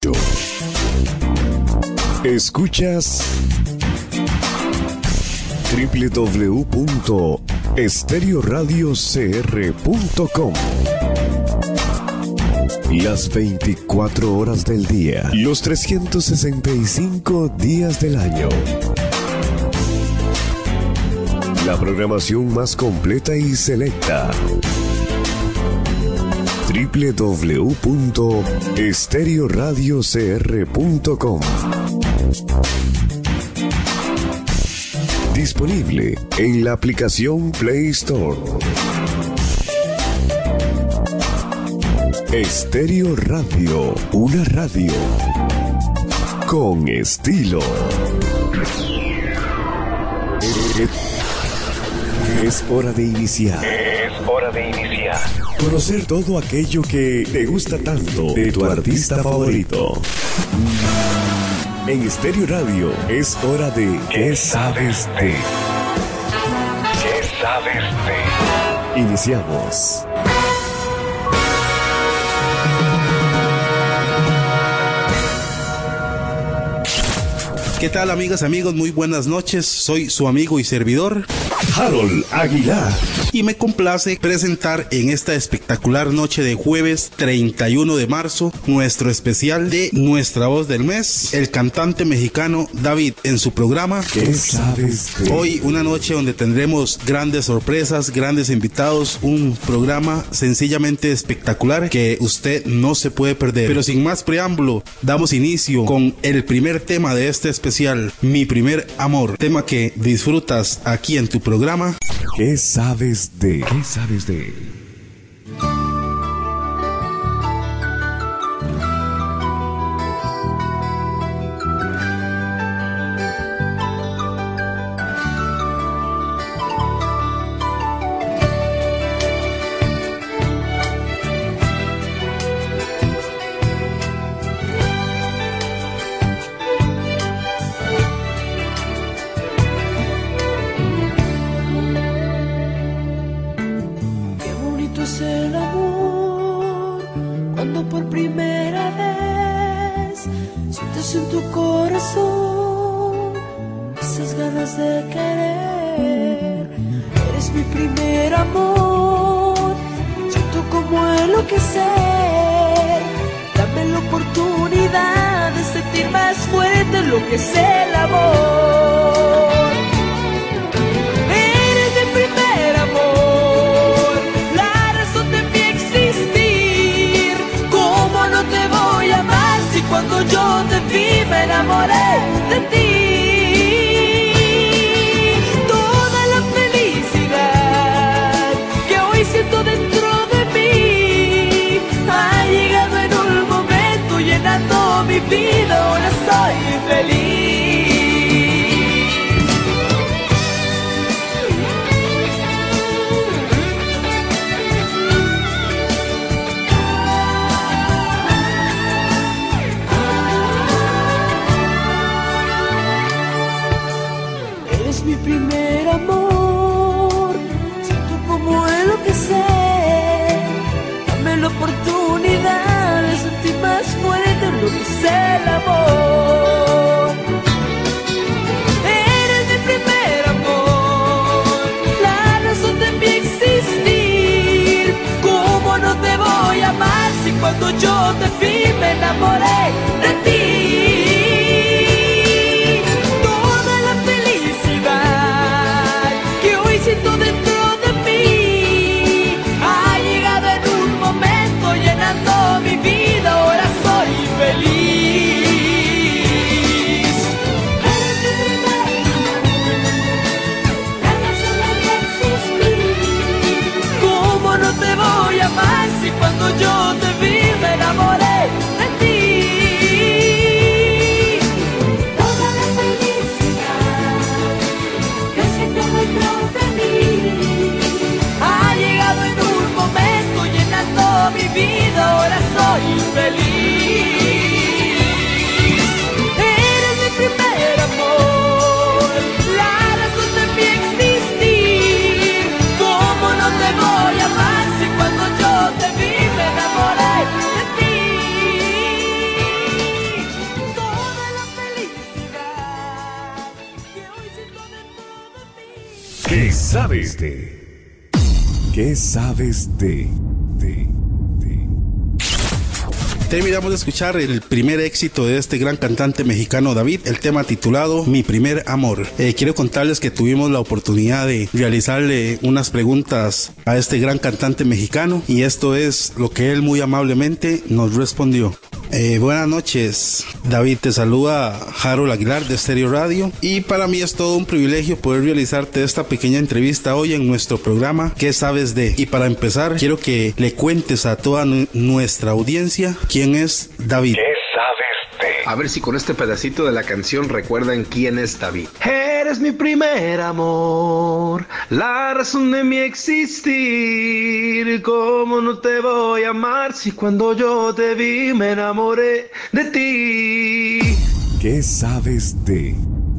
Escuchas www.estereoradiocr.com. Las 24 horas del día, los 365 días del año. La programación más completa y selecta. www.estereoradiocr.com. Disponible en la aplicación Play Store. Estéreo Radio, una radio con estilo. Es hora de iniciar. Conocer todo aquello que te gusta tanto de tu artista favorito. En Estéreo Radio es hora de ¿Qué sabes de? ¿Qué sabes de? Iniciamos. ¿Qué tal, amigas, amigos? Muy buenas noches. Soy su amigo y servidor, Harold Aguilar. Y me complace presentar en esta espectacular noche de jueves 31 de marzo nuestro especial de Nuestra Voz del Mes, el cantante mexicano David, en su programa ¿Qué sabes de? Hoy una noche donde tendremos grandes sorpresas, grandes invitados, un programa sencillamente espectacular que usted no se puede perder. Pero sin más preámbulo, damos inicio con el primer tema de este especial, Mi Primer Amor, tema que disfrutas aquí en tu programa. ¿Qué sabes de? ¿Qué sabes de? Yo te vi, me enamoré de ti. ¿Qué sabes de? ¿Qué sabes de? Terminamos de escuchar el primer éxito de este gran cantante mexicano David, el tema titulado Mi Primer Amor. Quiero contarles que tuvimos la oportunidad de realizarle unas preguntas a este gran cantante mexicano y esto es lo que él muy amablemente nos respondió. Buenas noches, David, te saluda Harold Aguilar de Stereo Radio y para mí es todo un privilegio poder realizarte esta pequeña entrevista hoy en nuestro programa ¿Qué sabes de? Y para empezar quiero que le cuentes a toda nuestra audiencia quién es David. ¿Qué sabes de? A ver si con este pedacito de la canción recuerdan quién es David. Eres mi primer amor, la razón de mi existir. ¿Cómo no te voy a amar si cuando yo te vi me enamoré de ti? ¿Qué sabes de?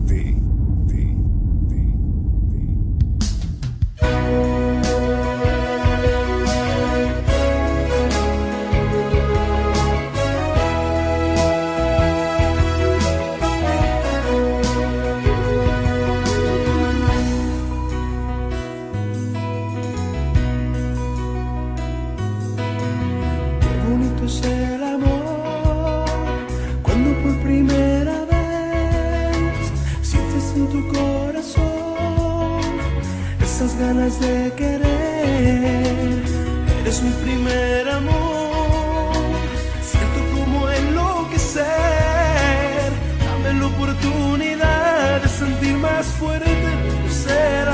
Ganas de querer, eres mi primer amor, siento como enloquecer, dame la oportunidad de sentir más fuerte tu ser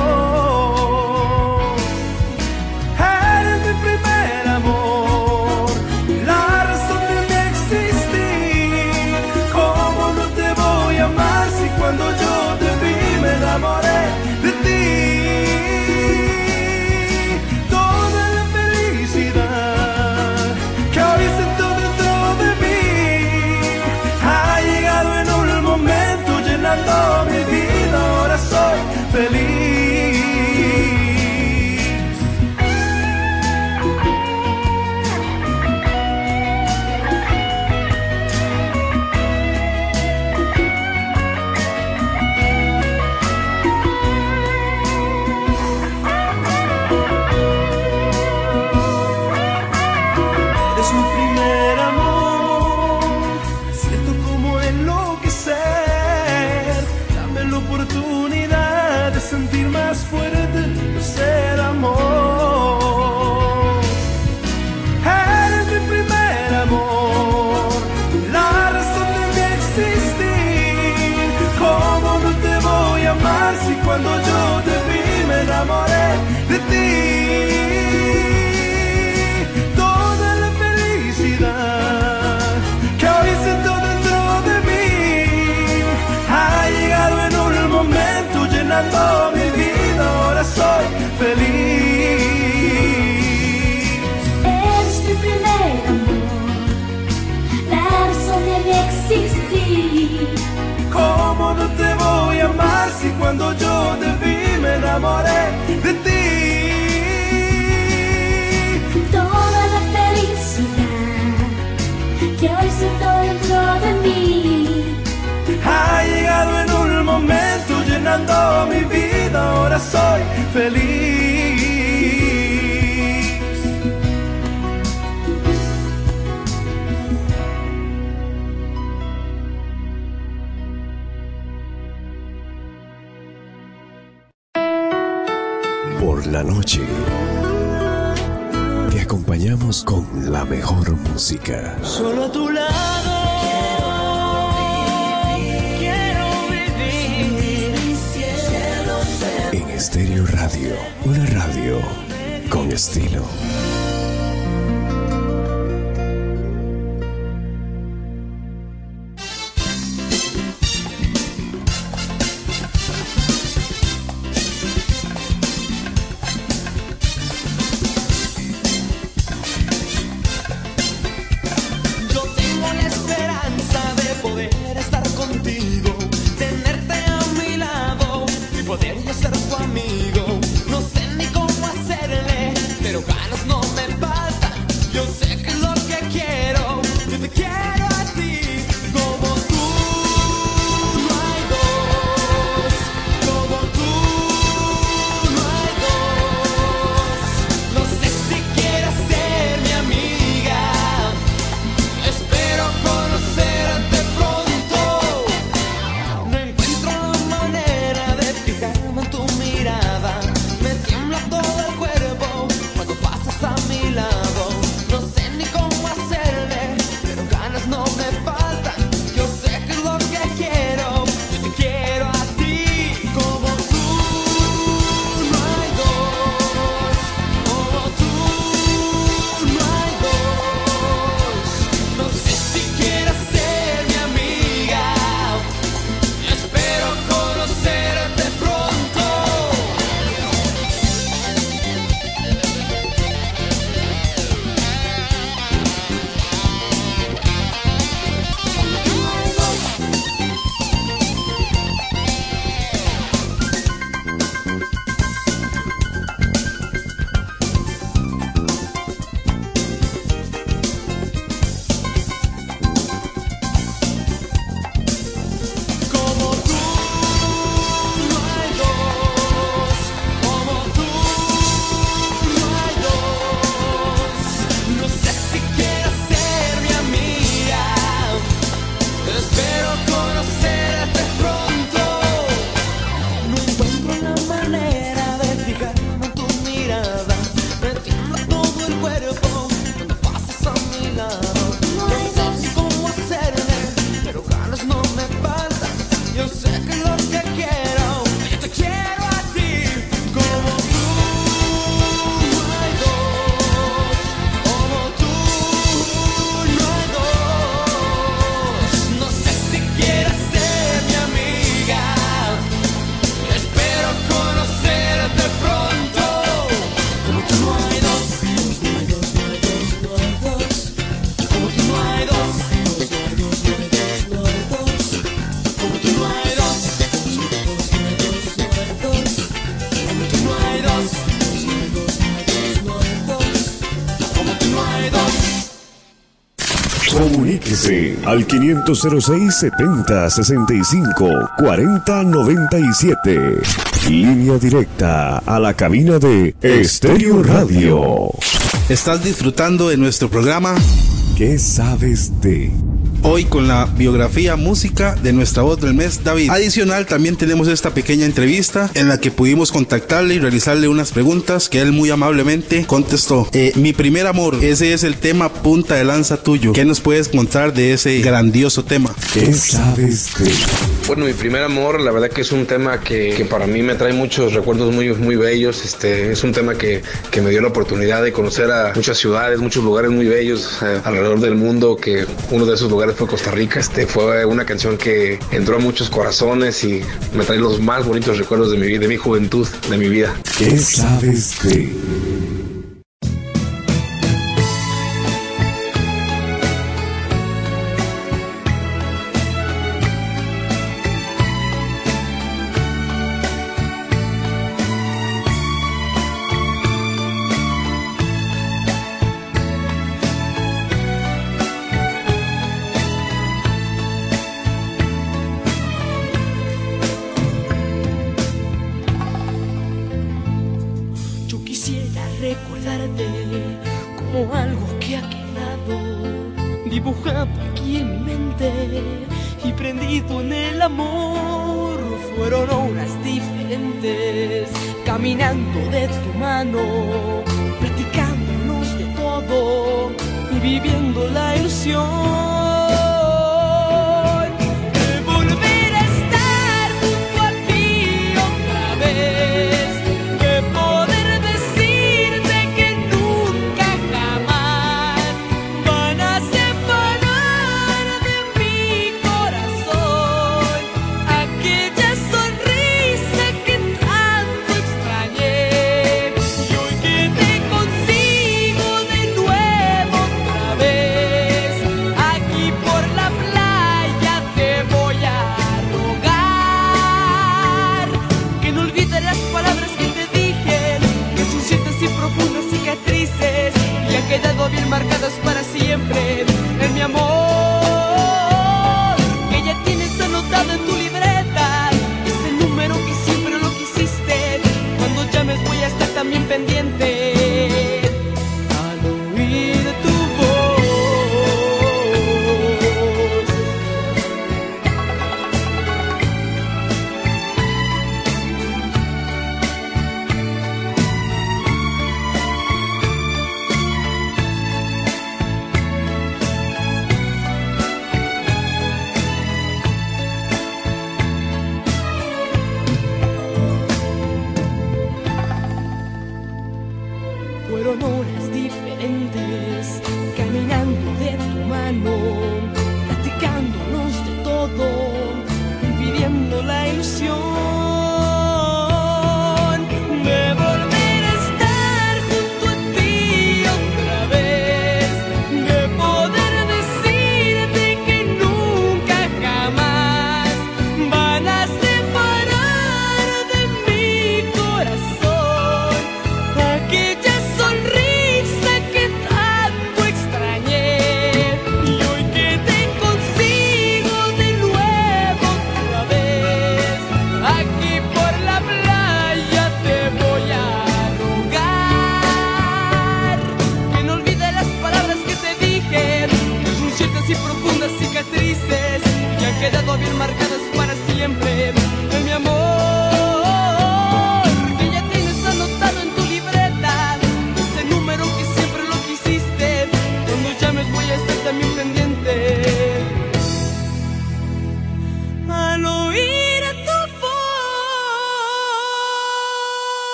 amor. Eres mi primer amor, la razón de mi existir, ¿cómo no te voy a amar si cuando yo te vi me enamoré de ti? Mi vida, ahora soy feliz. Eres mi primer amor, siento como enloquecer, la oportunidad de sentir más fuerte tu ser amor. Eres mi primer amor, la razón de mi existir. ¿Cómo no te voy a amar si cuando yo te vi me enamoré de ti? Toda la felicidad que hoy siento dentro de mí ha llegado en un momento llenando mi vida, ahora soy feliz. Eres mi primer amor, la razón de mi existir. ¿Cómo no te voy a amar si cuando yo te vi me enamoré de ti? Toda la felicidad que hoy siento dentro de mí ha llegado en un momento llenando mi vida, ahora soy feliz. Por la noche te acompañamos con la mejor música. Solo a tu lado en Stereo Radio, una radio con estilo. Yo tengo la esperanza de poder estar contigo, tenerte a mi lado y poder yo ser tu amigo. No sé ni cómo hacerle, pero ganas no me Llame al 506-7065-4097. Línea directa a la cabina de Estéreo Radio. Estás disfrutando de nuestro programa ¿Qué sabes de? Hoy con la biografía música de nuestra voz del mes, David. Adicional, también tenemos esta pequeña entrevista en la que pudimos contactarle y realizarle unas preguntas que él muy amablemente contestó. Mi primer amor, ese es el tema punta de lanza tuyo. ¿Qué nos puedes contar de ese grandioso tema? ¿Qué sabes de? Bueno, mi primer amor, la verdad que es un tema que para mí me trae muchos recuerdos muy, muy bellos. Es un tema que me dio la oportunidad de conocer a muchas ciudades, muchos lugares muy bellos alrededor del mundo, que uno de esos lugares fue Costa Rica. Fue una canción que entró a muchos corazones y me trae los más bonitos recuerdos de mi vida, de mi juventud, de mi vida. ¿Qué sabes de?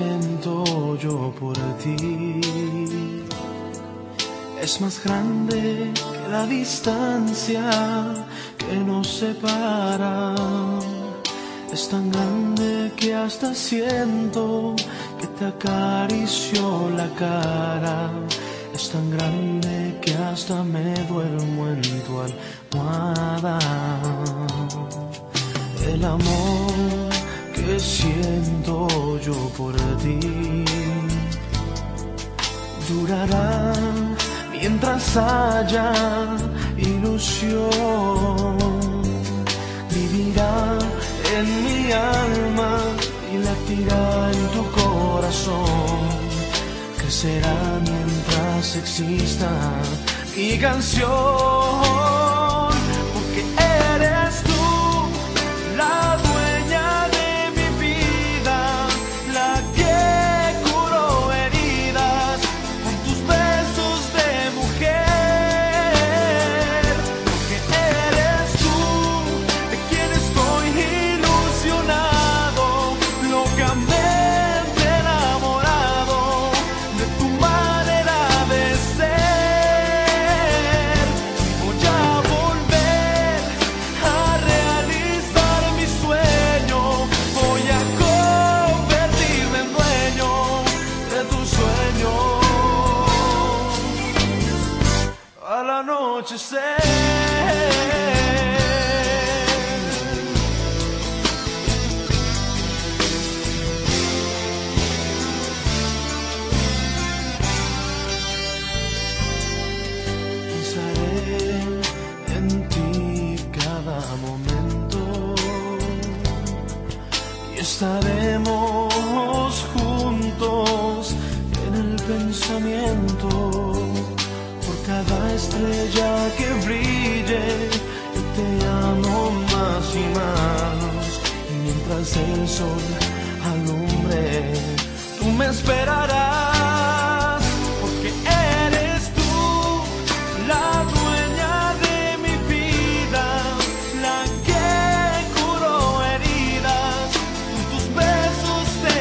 siento yo por ti es más grande que la distancia que nos separa. Es tan grande que hasta siento que te acarició la cara. Es tan grande que hasta me duermo en tu almohada. El amor que siento yo por ti durará mientras haya ilusión. Vivirá en mi alma y latirá en tu corazón. Crecerá mientras exista mi canción. Porque eres tú la dueña de mi vida, la que curó heridas con tus besos de mujer. Porque eres tú de quien estoy ilusionado, locamente enamorado de tu manera de ser. Voy a volver a realizar mi sueño, voy a convertirme en dueño de tu sueño al anochecer. Pensaré en ti cada momento y estaremos juntos en el pensamiento. Por cada estrella que brille, yo te amo más y más. Y mientras el sol alumbre, tú me esperarás. Porque eres tú la dueña de mi vida, la que curó heridas con tus besos de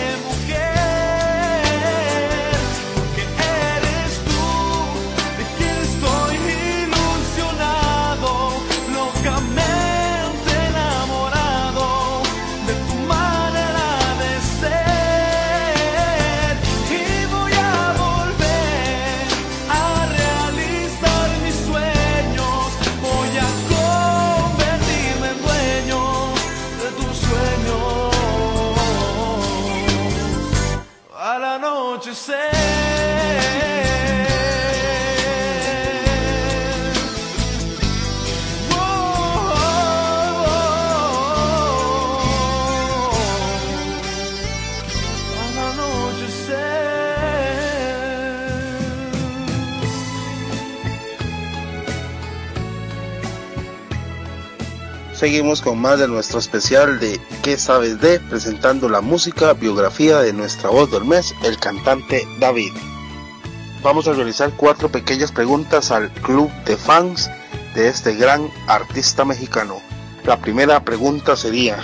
mujer. Porque eres tú de quien estoy ilusionado, locamente enamorado de tu manera de ser. Y voy a volver a realizar mis sueños, voy a convertirme en dueño de tus sueños al anochecer. Al anochecer. Seguimos con más de nuestro especial de ¿Qué sabes de? Presentando la música, biografía de nuestra voz del mes, el cantante David. Vamos a realizar 4 pequeñas preguntas al club de fans de este gran artista mexicano. La primera pregunta sería: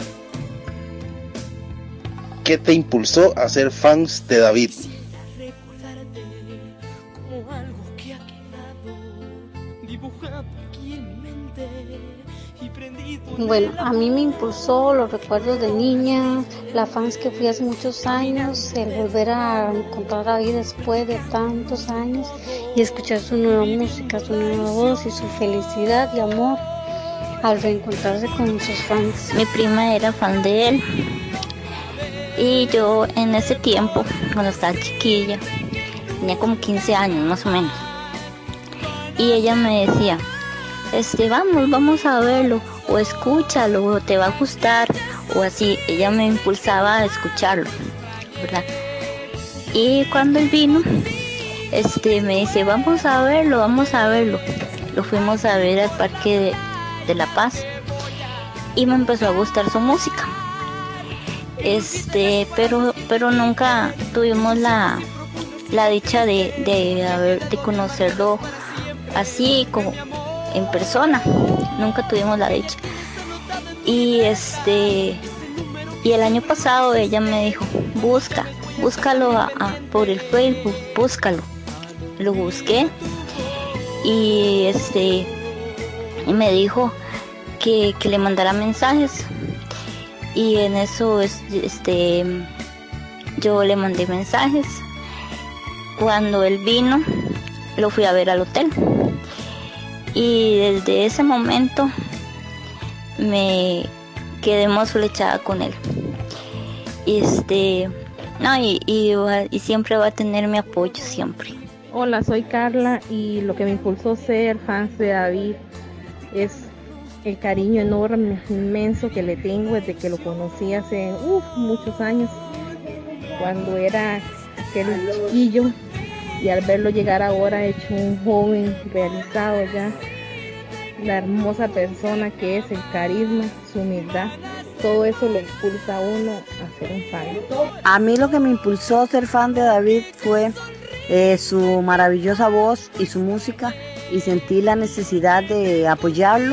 ¿qué te impulsó a ser fans de David? Recordarte como algo que ha quedado dibujado aquí en mi mente y prendido. Bueno, a mí me impulsó los recuerdos de niña, la fans que fui hace muchos años, el volver a encontrar a David después de tantos años y escuchar su nueva música, su nueva voz y su felicidad y amor al reencontrarse con sus fans. Mi prima era fan de él y yo en ese tiempo, cuando estaba chiquilla, tenía como 15 años más o menos, y ella me decía, vamos a verlo, o escúchalo, o te va a gustar, o así. Ella me impulsaba a escucharlo, ¿verdad? Y cuando él vino, me dice, vamos a verlo. Lo fuimos a ver al Parque de La Paz y me empezó a gustar su música. Pero nunca tuvimos la dicha de conocerlo así como en persona. Nunca tuvimos la dicha. Y el año pasado ella me dijo, busca búscalo por el Facebook, búscalo. Lo busqué y y me dijo que le mandara mensajes, y en eso yo le mandé mensajes. Cuando él vino, lo fui a ver al hotel, y desde ese momento me quedé más flechada con él. Y siempre va a tener mi apoyo, siempre. Hola, soy Carla, y lo que me impulsó a ser fan de David es el cariño enorme, inmenso que le tengo desde que lo conocí hace muchos años, cuando era aquel chiquillo, y al verlo llegar ahora hecho un joven realizado ya, la hermosa persona que es, el carisma, su humildad, todo eso le impulsa a uno a ser un fan. A mí lo que me impulsó a ser fan de David fue su maravillosa voz y su música, y sentí la necesidad de apoyarlo.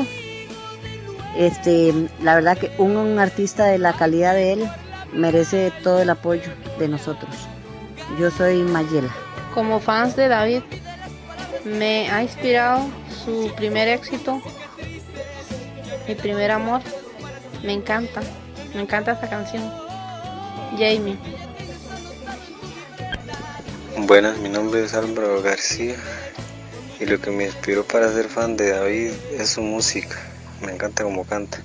La verdad que un artista de la calidad de él merece todo el apoyo de nosotros. Yo soy Mayela. Como fans de David, me ha inspirado su primer éxito, Mi Primer Amor. Me encanta esta canción. Jamie. Buenas, mi nombre es Álvaro García, y lo que me inspiró para ser fan de David es su música. Me encanta cómo canta.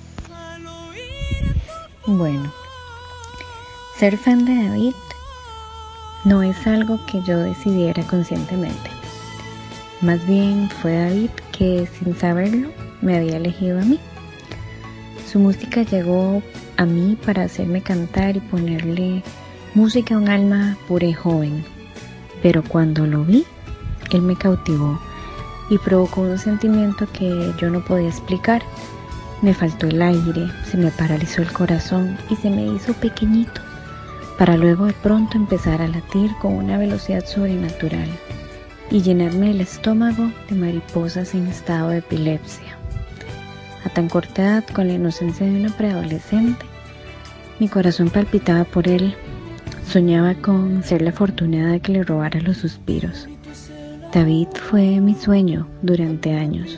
Bueno, ser fan de David no es algo que yo decidiera conscientemente. Más bien fue David que, sin saberlo, me había elegido a mí. Su música llegó a mí para hacerme cantar y ponerle música a un alma pura y joven. Pero cuando lo vi, él me cautivó y provocó un sentimiento que yo no podía explicar. Me faltó el aire, se me paralizó el corazón y se me hizo pequeñito, para luego de pronto empezar a latir con una velocidad sobrenatural y llenarme el estómago de mariposas en estado de epilepsia. A tan corta edad, con la inocencia de una preadolescente, mi corazón palpitaba por él. Soñaba con ser la afortunada que le robara los suspiros. David fue mi sueño durante años.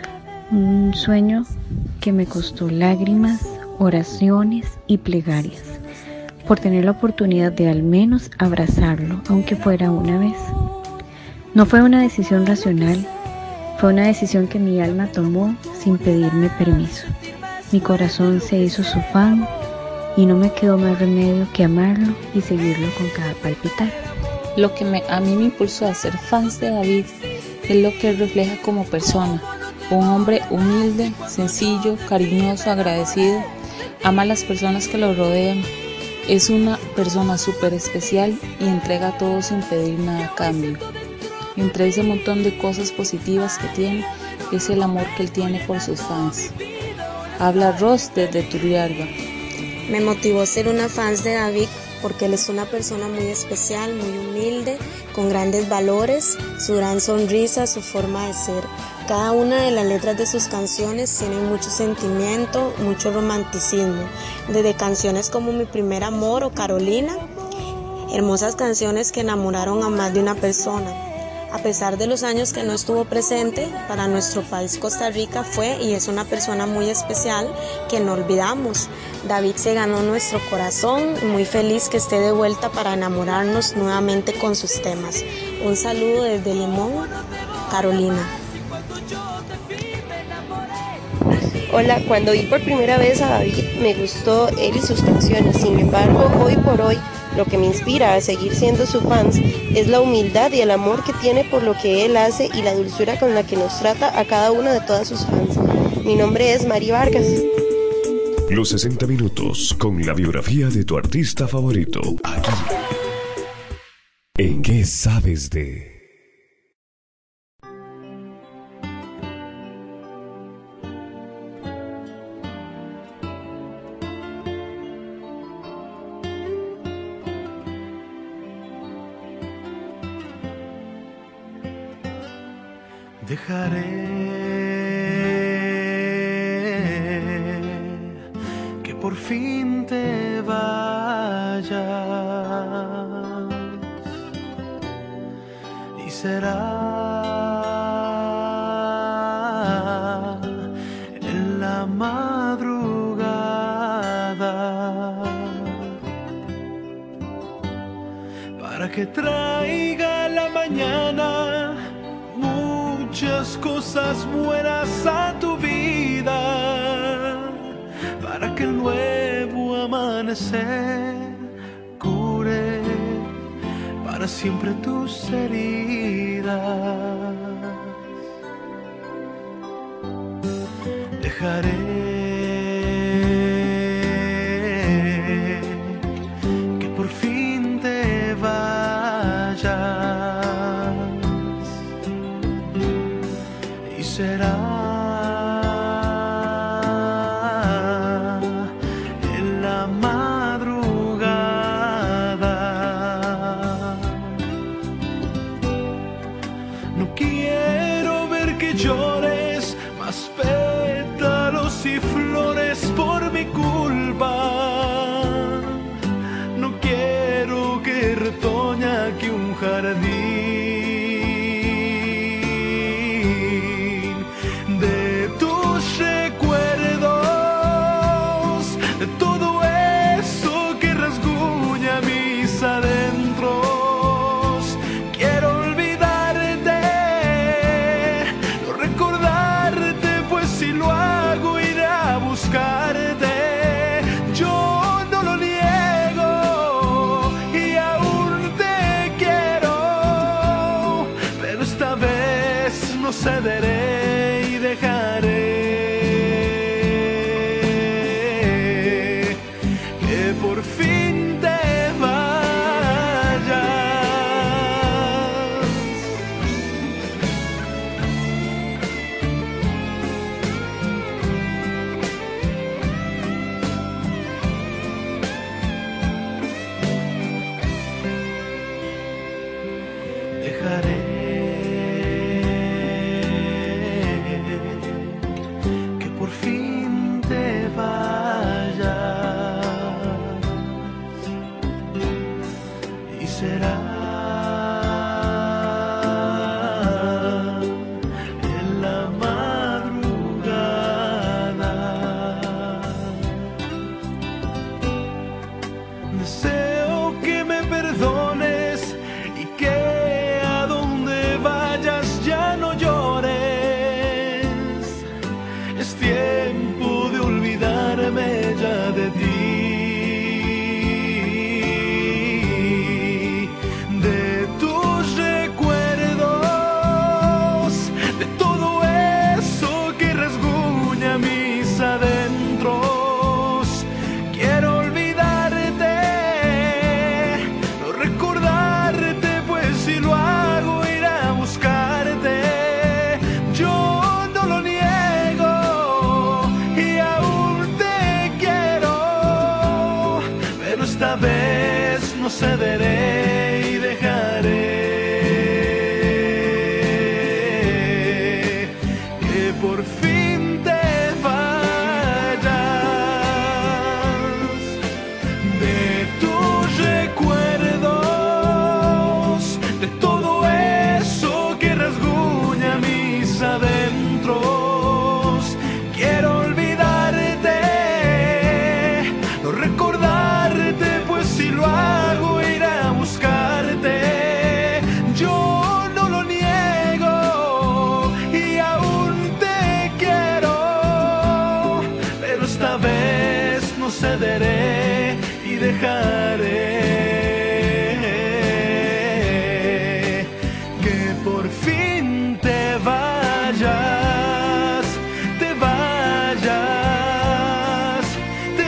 Un sueño que me costó lágrimas, oraciones y plegarias, por tener la oportunidad de al menos abrazarlo, aunque fuera una vez. No fue una decisión racional, fue una decisión que mi alma tomó sin pedirme permiso. Mi corazón se hizo su fan, y no me quedó más remedio que amarlo y seguirlo con cada palpitar. Lo que a mí me impulsó a ser fans de David es lo que él refleja como persona. Un hombre humilde, sencillo, cariñoso, agradecido, ama a las personas que lo rodean. Es una persona súper especial y entrega todo sin pedir nada a cambio. Entre ese montón de cosas positivas que tiene, es el amor que él tiene por sus fans. Habla Ross desde Turrialba. Me motivó a ser una fan de David porque él es una persona muy especial, muy humilde, con grandes valores, su gran sonrisa, su forma de ser. Cada una de las letras de sus canciones tiene mucho sentimiento, mucho romanticismo, desde canciones como Mi Primer Amor o Carolina, hermosas canciones que enamoraron a más de una persona. A pesar de los años que no estuvo presente, para nuestro país Costa Rica fue y es una persona muy especial que no olvidamos. David se ganó nuestro corazón, muy feliz que esté de vuelta para enamorarnos nuevamente con sus temas. Un saludo desde Limón, Carolina. Hola, cuando vi por primera vez a David me gustó él y sus canciones. Sin embargo, hoy por hoy, lo que me inspira a seguir siendo su fans es la humildad y el amor que tiene por lo que él hace y la dulzura con la que nos trata a cada una de todas sus fans. Mi nombre es Mari Vargas. Los 60 minutos con la biografía de tu artista favorito. Aquí. ¿En qué sabes de? Dejaré que por fin te vayas. será en la madrugada, para que traiga la mañana muchas cosas buenas a tu vida, para que el nuevo amanecer cure para siempre tus heridas. Dejaré que por fin te vayas y será en la madrugada. No quiero ver que llores más pétalos y flores por mi culpa. No quiero que retoña aquí un jardín de tus recuerdos, de todo eso que rasguña mis adentros. Quiero olvidarte, no recordarte, pues si lo hago iré a buscarte. Yo no lo niego y aún te quiero, pero esta vez no cederé y dejaré que por fin te vayas. Dejaré que por fin te vayas y será en la madrugada. Deseo que me perdones y que a donde vayas ya no llores. Es tiempo de olvidarme ya de ti, de tus recuerdos, de todo eso que rasguña mis adentros. Quiero olvidarte, no recordarte, pues si lo hago iré a buscarte. Yo no lo niego y aún te quiero, pero esta vez no cederé y dejaré que por fin te vayas de tus recuerdos, de todo eso que rasguña mis adentros. Quiero olvidarte, no recordarte, pues si lo hago iré a buscarte. Yo no lo niego y aún te quiero, pero esta vez no cederé y dejaré que por fin te vayas, te vayas, te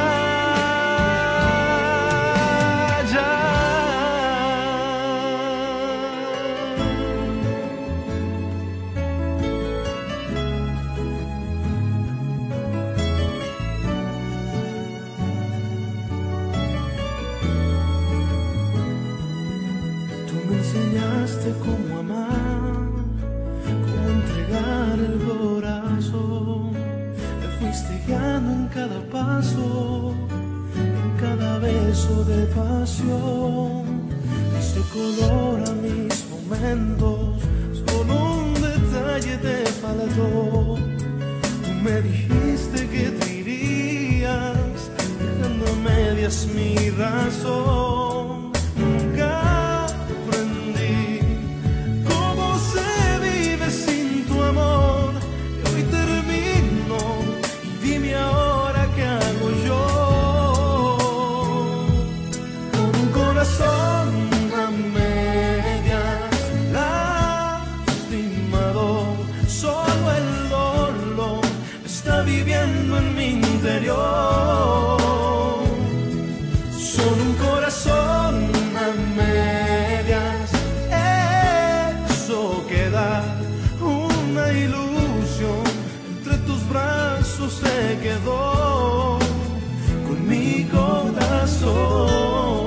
Tú me enseñaste cómo amar, cómo entregar el corazón. Me fuiste guiando en cada paso, en cada beso de pasión. Diste color a mis momentos. momentos, solo un detalle te faltó. Tú me dijiste que te irías, dejando a medias mi razón. Nunca aprendí cómo se vive sin tu amor. Y hoy termino, y dime ahora qué hago yo. Con un corazón a medias, lastimado, solo el dolor está viviendo en mi interior. Solo un corazón a medias, eso queda, una ilusión, entre tus brazos se quedó con mi corazón.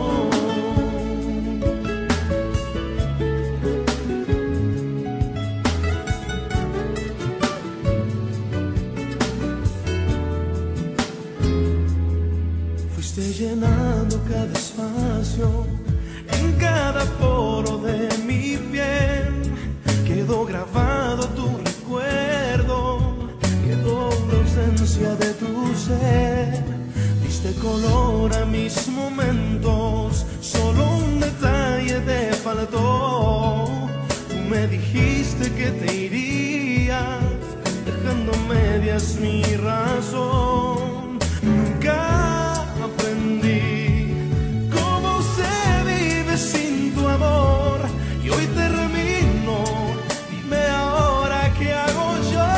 Fuiste llenando cada espacio, en cada poro de mi piel quedó grabado tu recuerdo, quedó la ausencia de tu ser. Diste color a mis momentos, solo un detalle te faltó. Tú me dijiste que te irías, dejando a medias mi razón. Nunca aprendí cómo se vive sin tu amor, y hoy termino, dime ahora qué hago yo.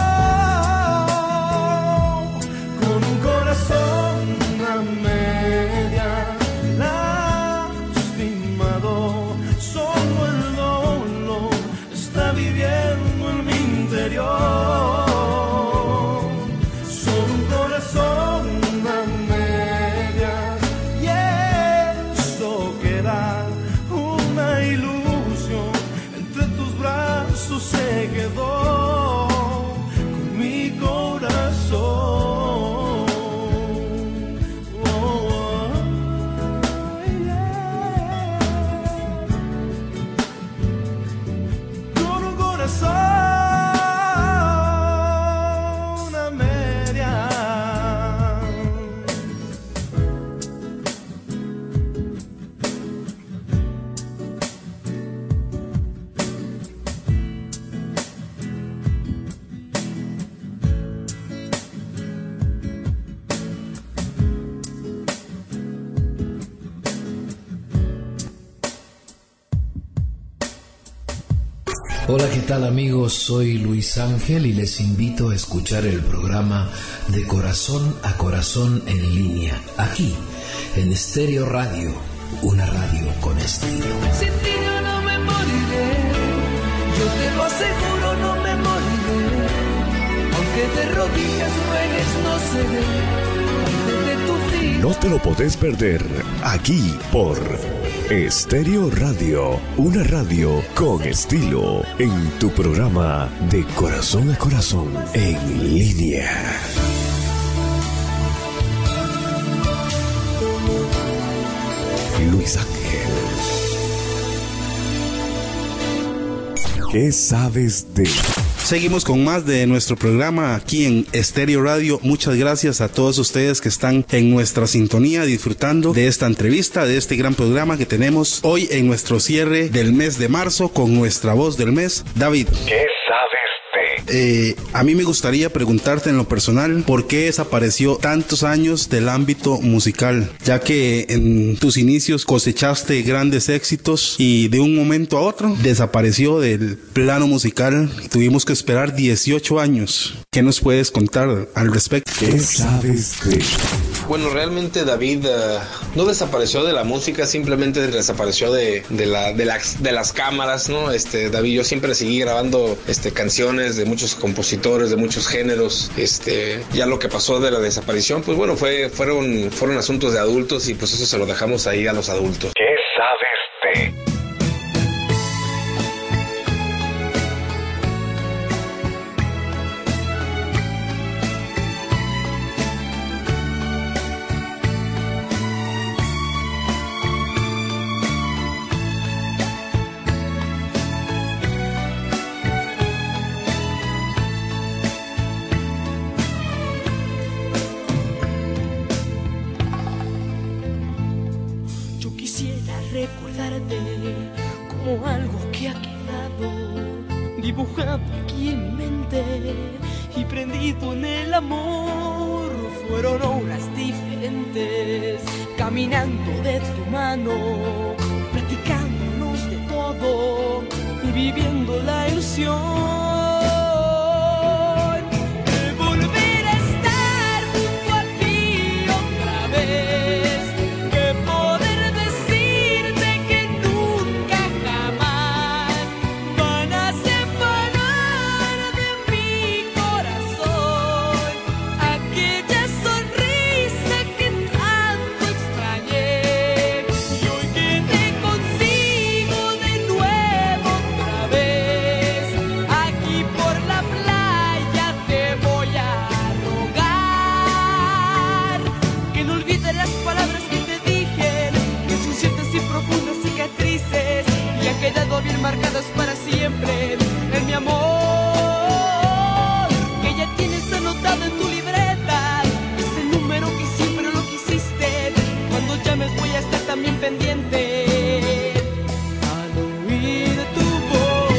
Con un corazón a medias, lastimado, solo el dolor está viviendo en mi interior. Solo un corazón a medias, y eso queda, una ilusión, entre tus brazos se quedó con mi corazón. Con un corazón a medias. Hola, ¿qué tal amigos? Soy Luis Ángel y les invito a escuchar el programa de Corazón a Corazón en línea, aquí en Estéreo Radio, una radio con estilo. Sin ti yo no me moriré, yo te lo aseguro, no me moriré. Aunque de rodillas ruegues, no seré parte de tu vida. No te lo podés perder aquí por Estéreo Radio, una radio con estilo, en tu programa de Corazón a Corazón en línea. Luis Ángel. ¿Qué sabes de? Seguimos con más de nuestro programa aquí en Estéreo Radio. Muchas gracias a todos ustedes que están en nuestra sintonía disfrutando de esta entrevista, de este gran programa que tenemos hoy en nuestro cierre del mes de marzo con nuestra voz del mes, David. ¿Qué sabes de? A mí me gustaría preguntarte en lo personal, ¿por qué desapareció tantos años del ámbito musical? Ya que en tus inicios cosechaste grandes éxitos y de un momento a otro desapareció del plano musical. Tuvimos que esperar 18 años. ¿Qué nos puedes contar al respecto? ¿Qué sabes de? Bueno, realmente David no desapareció de la música, simplemente desapareció de las cámaras, ¿no? David, yo siempre seguí grabando canciones de muchos compositores, de muchos géneros. Ya lo que pasó de la desaparición, pues bueno, fueron asuntos de adultos, y pues eso se lo dejamos ahí a los adultos. ¿Qué sabes de? como algo que ha quedado dibujado aquí en mi mente y prendido en el amor. Fueron horas diferentes, caminando de tu mano, platicándonos de todo y viviendo la ilusión. Quedado bien marcadas para siempre en mi amor, que ya tienes anotado en tu libreta, ese número que siempre lo quisiste. Cuando llames voy a estar también pendiente al oír tu voz.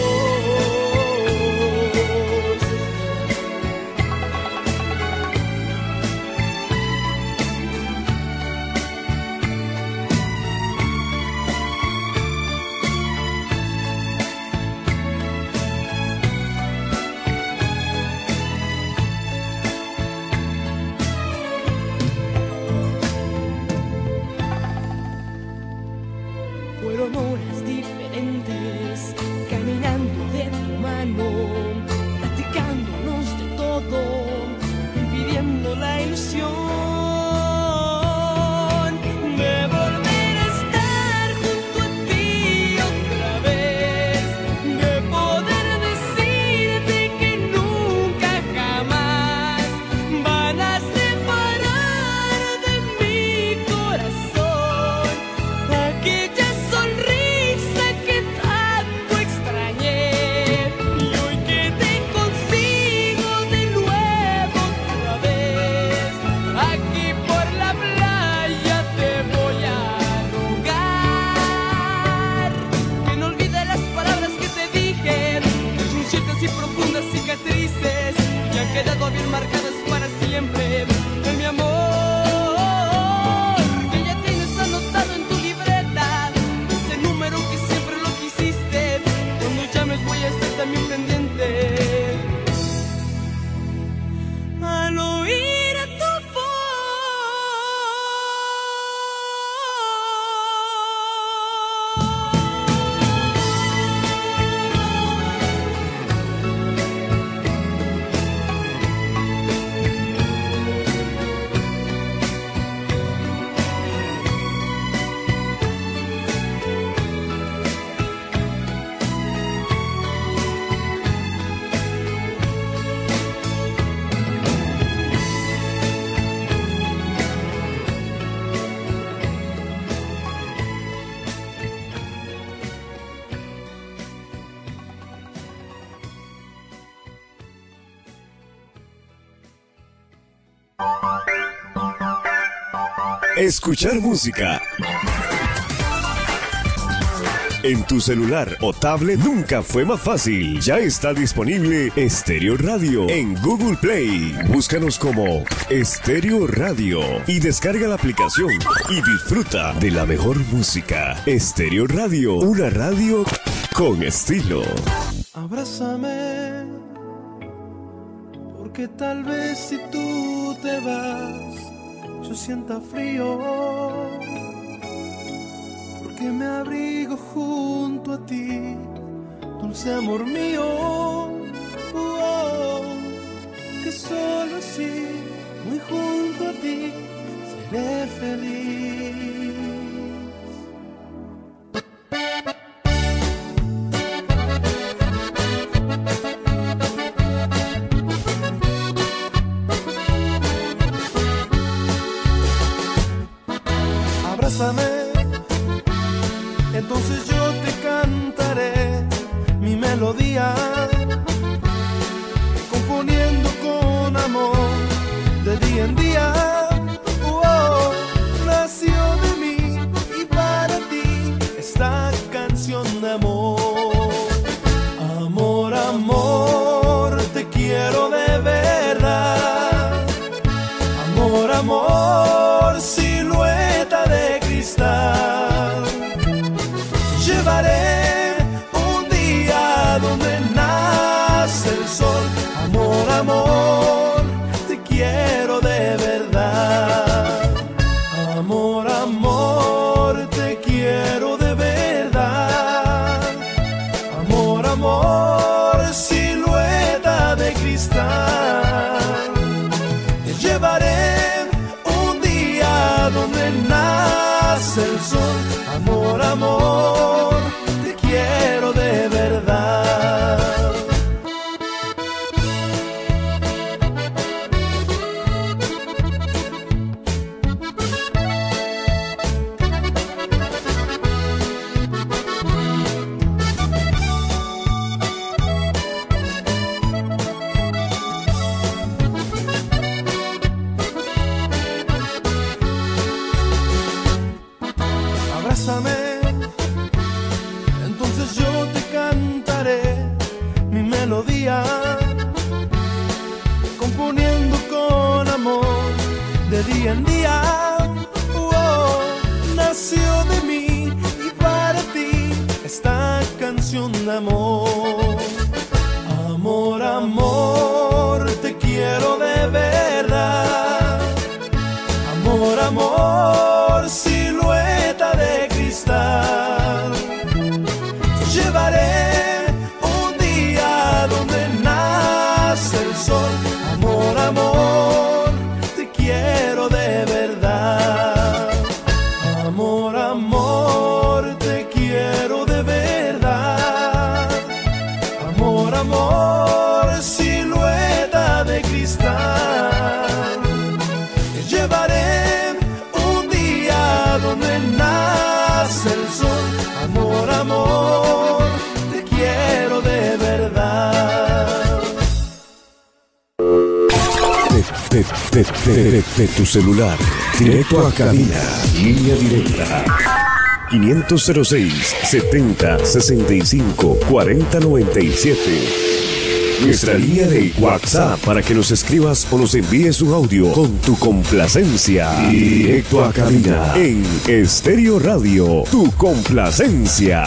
Escuchar música en tu celular o tablet nunca fue más fácil. Ya está disponible Estéreo Radio en Google Play. Búscanos como Estéreo Radio y descarga la aplicación y disfruta de la mejor música. Estéreo Radio, una radio con estilo. Abrázame, porque tal vez si tú te vas yo sienta frío, porque me abrigo junto a ti, dulce amor mío, que solo así, muy junto a ti, seré feliz. Entonces yo te cantaré mi melodía, componiendo con amor de día en día. Nació de mí y para ti esta canción canción de amor. Amor, amor, te quiero de verdad. Amor, amor, silueta de cristal. Llevaré un día donde nace el sol. Amor, amor, te quiero de verdad. Amor, amor, te quiero de verdad. Amor, amor, silueta de cristal. Te llevaré un día donde nace el sol. Amor, amor, te quiero de verdad. Abrázame, entonces yo te cantaré mi melodía, componiendo con amor de día en día. Oh, nació de mí y para ti esta canción de amor. Amor, amor, te quiero de verdad. Amor, amor, silueta de cristal. Te llevaré un día donde nace el sol. Amor, amor, te quiero de verdad. Amor, amor, te quiero de verdad. Amor, amor, silueta de cristal. Te llevaré un día donde nace el sol. Amor, amor, te quiero de verdad. De tu celular, directo a cabina, línea directa. 506-70-65-4097. Nuestra línea de WhatsApp para que nos escribas o nos envíes un audio con tu complacencia. Directo a cabina en Estéreo Radio, tu complacencia.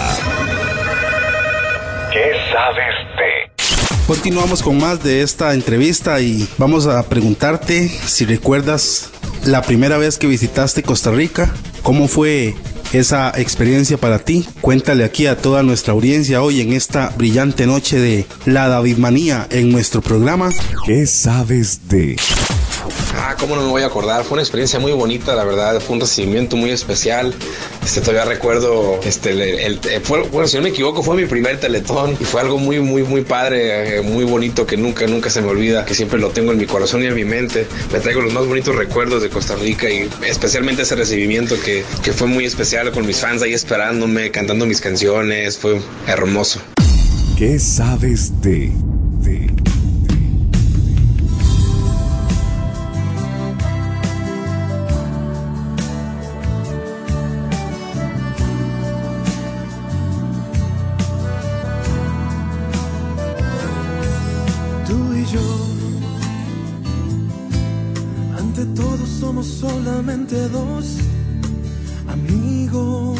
¿Qué sabes de? Continuamos con más de esta entrevista y vamos a preguntarte si recuerdas la primera vez que visitaste Costa Rica. ¿Cómo fue esa experiencia para ti? Cuéntale aquí a toda nuestra audiencia hoy en esta brillante noche de la Davidmanía en nuestro programa. ¿Qué sabes de? Cómo no me voy a acordar, fue una experiencia muy bonita, la verdad, fue un recibimiento muy especial. Todavía recuerdo, bueno, si no me equivoco, fue mi primer teletón y fue algo muy, muy, muy padre, muy bonito que nunca se me olvida, que siempre lo tengo en mi corazón y en mi mente. Me traigo los más bonitos recuerdos de Costa Rica y especialmente ese recibimiento que fue muy especial con mis fans ahí esperándome, cantando mis canciones, fue hermoso. ¿Qué sabes de? Solamente dos amigos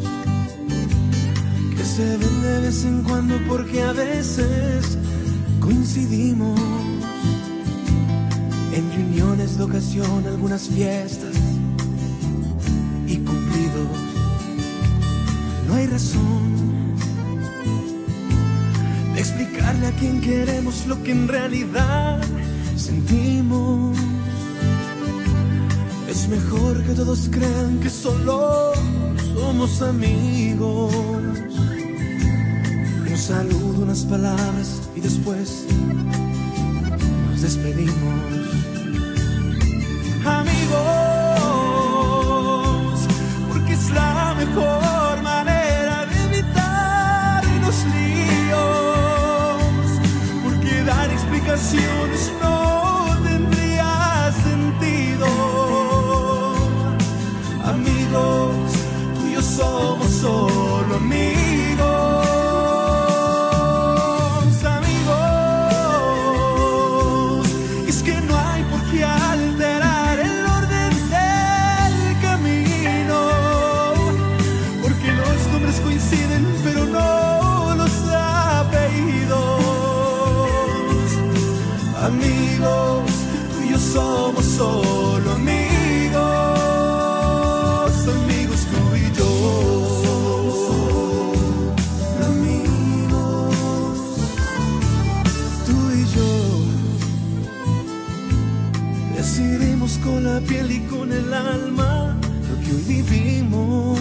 que se ven de vez en cuando porque a veces coincidimos en reuniones de ocasión, algunas fiestas y cumplidos. No hay razón de explicarle a quien queremos lo que en realidad sentimos. Es mejor que todos crean que solo somos amigos. Un saludo, unas palabras y después nos despedimos. Amigos, porque es la mejor manera de evitar los líos. Porque dar explicaciones no tendría sentido. Amigos, tú y yo somos solo amigos. coinciden, pero no los apellidos. Amigos, tú y yo somos solo amigos, amigos tú y yo. Amigos, tú y yo. Decidimos con la piel y con el alma lo que hoy vivimos.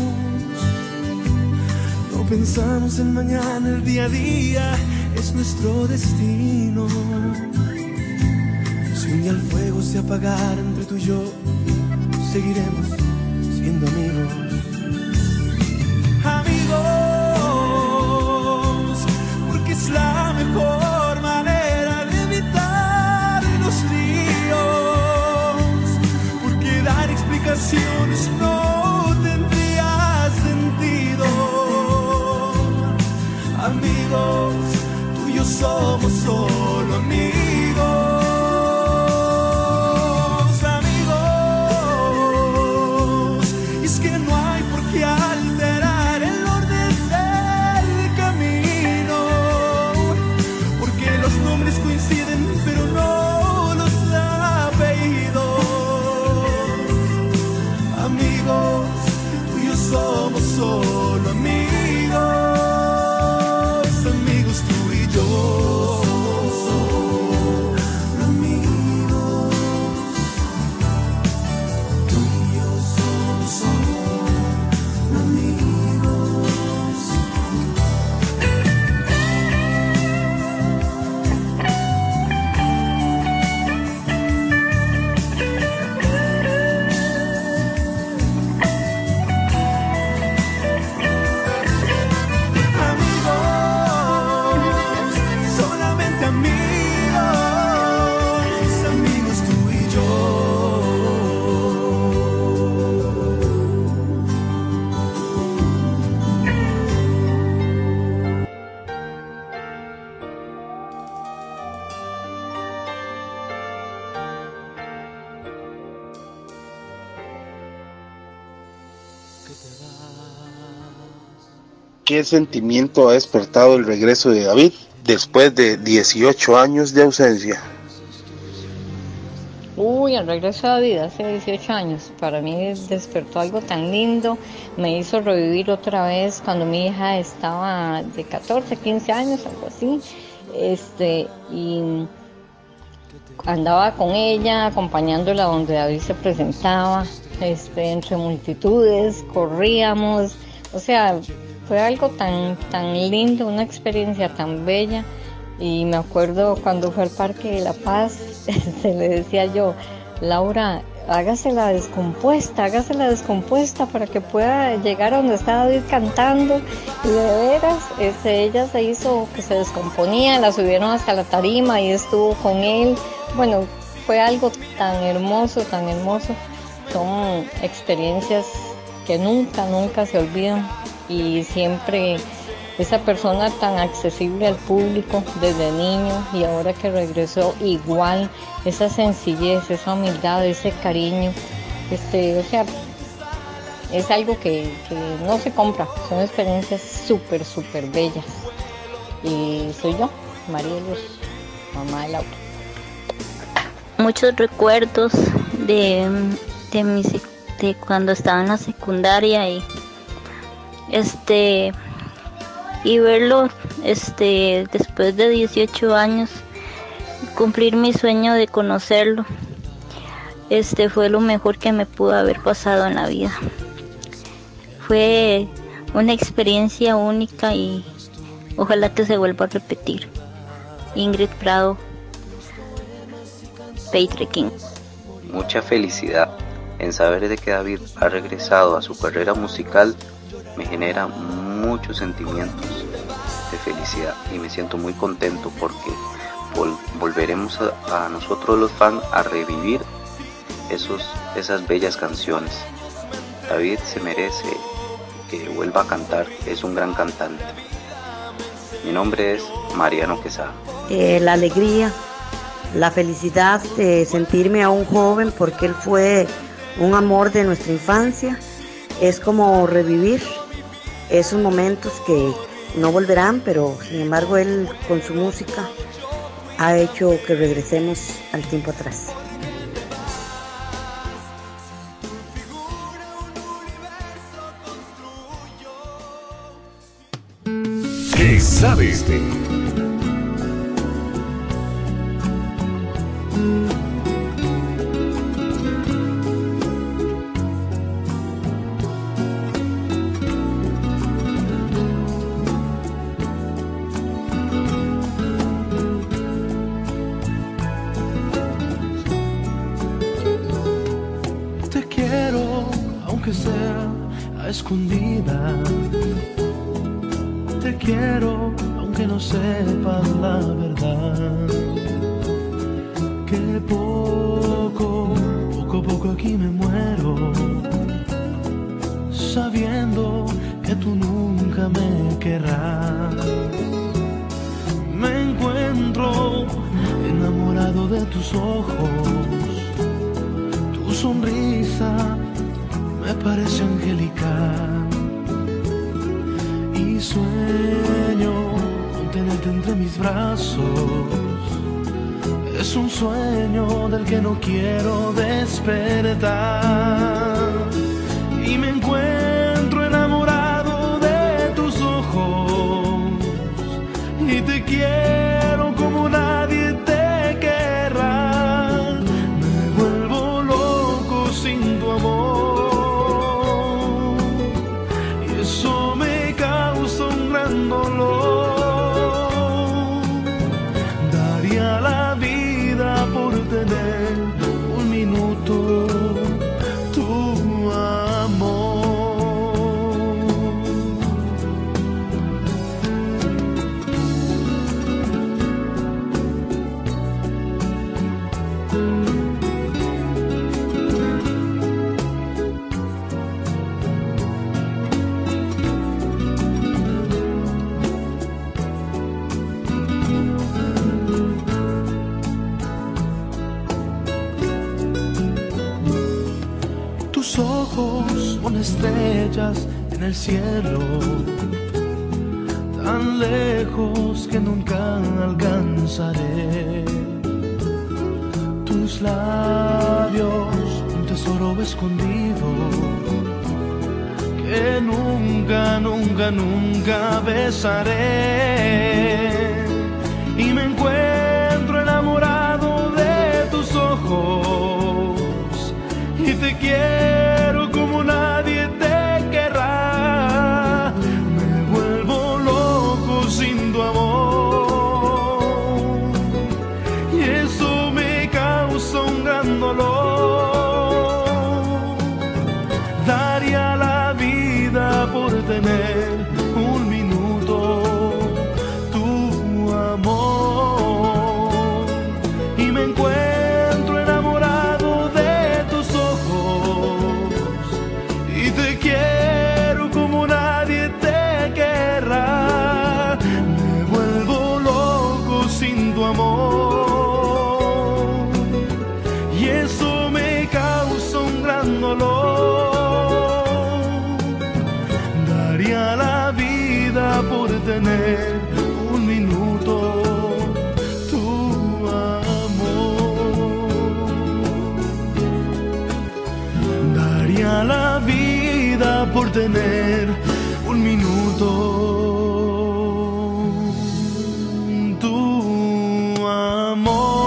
No pensamos en mañana, el día a día es nuestro destino. Si un día el fuego se apagara entre tú y yo, seguiremos siendo amigos. Amigos, porque es la mejor manera de evitar los líos. Porque dar explicaciones no tendría sentido. Amigos, tú y yo somos solo amigos. Solo amigos, amigos tú y yo. Amigos, tú y yo somos solo amigos. ¿Qué sentimiento ha despertado el regreso de David después de 18 años de ausencia? El regreso de David hace 18 años, para mí despertó algo tan lindo, me hizo revivir otra vez cuando mi hija estaba de 14, 15 años, algo así, y andaba con ella, acompañándola donde David se presentaba, entre multitudes, corríamos, o sea, fue algo tan lindo, una experiencia tan bella. Y me acuerdo cuando fue al Parque de la Paz, se le decía yo, Laura, hágase la descompuesta para que pueda llegar a donde está David cantando. Y de veras, ella se hizo que se descomponía, la subieron hasta la tarima y estuvo con él. Bueno, fue algo tan hermoso. Son experiencias que nunca se olvidan. Y siempre esa persona tan accesible al público desde niño y ahora que regresó igual, esa sencillez, esa humildad, ese cariño, o sea, es algo que no se compra, son experiencias súper bellas. Y soy yo, María Luz, mamá de Laura. Muchos recuerdos de cuando estaba en la secundaria y verlo después de 18 años cumplir mi sueño de conocerlo, fue lo mejor que me pudo haber pasado en la vida. Fue una experiencia única y ojalá que se vuelva a repetir. Ingrid Prado, Peitrequín. Mucha felicidad en saber de que David ha regresado a su carrera musical. Me genera muchos sentimientos de felicidad y me siento muy contento porque volveremos a nosotros los fans a revivir esas bellas canciones. David se merece que vuelva a cantar, es un gran cantante. Mi nombre es Mariano Quesada. La alegría, la felicidad de sentirme aún joven porque él fue un amor de nuestra infancia, es como revivir esos momentos que no volverán, pero sin embargo él con su música ha hecho que regresemos al tiempo atrás. ¿Qué sabes de? Te quiero, aunque sea a escondidas. Te quiero, aunque no sepas la verdad. Que poco aquí me muero, sabiendo que tú nunca me querrás. Me encuentro enamorado de tus ojos, tu sonrisa me parece angelical. Y sueño con tenerte entre mis brazos. Es un sueño del que no quiero despertar. Y me encuentro enamorado de tus ojos. Y te quiero como nadie te querrá. Me vuelvo loco sin tu amor. Daría la vida por tener un minuto tu amor. Tus ojos son estrellas en el cielo, tan lejos que nunca alcanzaré. Tus labios, un tesoro escondido, que nunca, nunca, nunca besaré. Y me encuentro enamorado de tus ojos. Y te quiero como nadie te querrá. Me vuelvo loco sin tu amor. Y eso me causa un gran dolor. Daría la vida por tener un minuto tu amor. Y me encuentro enamorado de tus ojos. Y te quiero como nadie te querrá. Me vuelvo loco sin tu amor. Y eso me causa un gran dolor. Daría la vida por tener un minuto tu amor. Daría la vida por tener un minuto tu amor.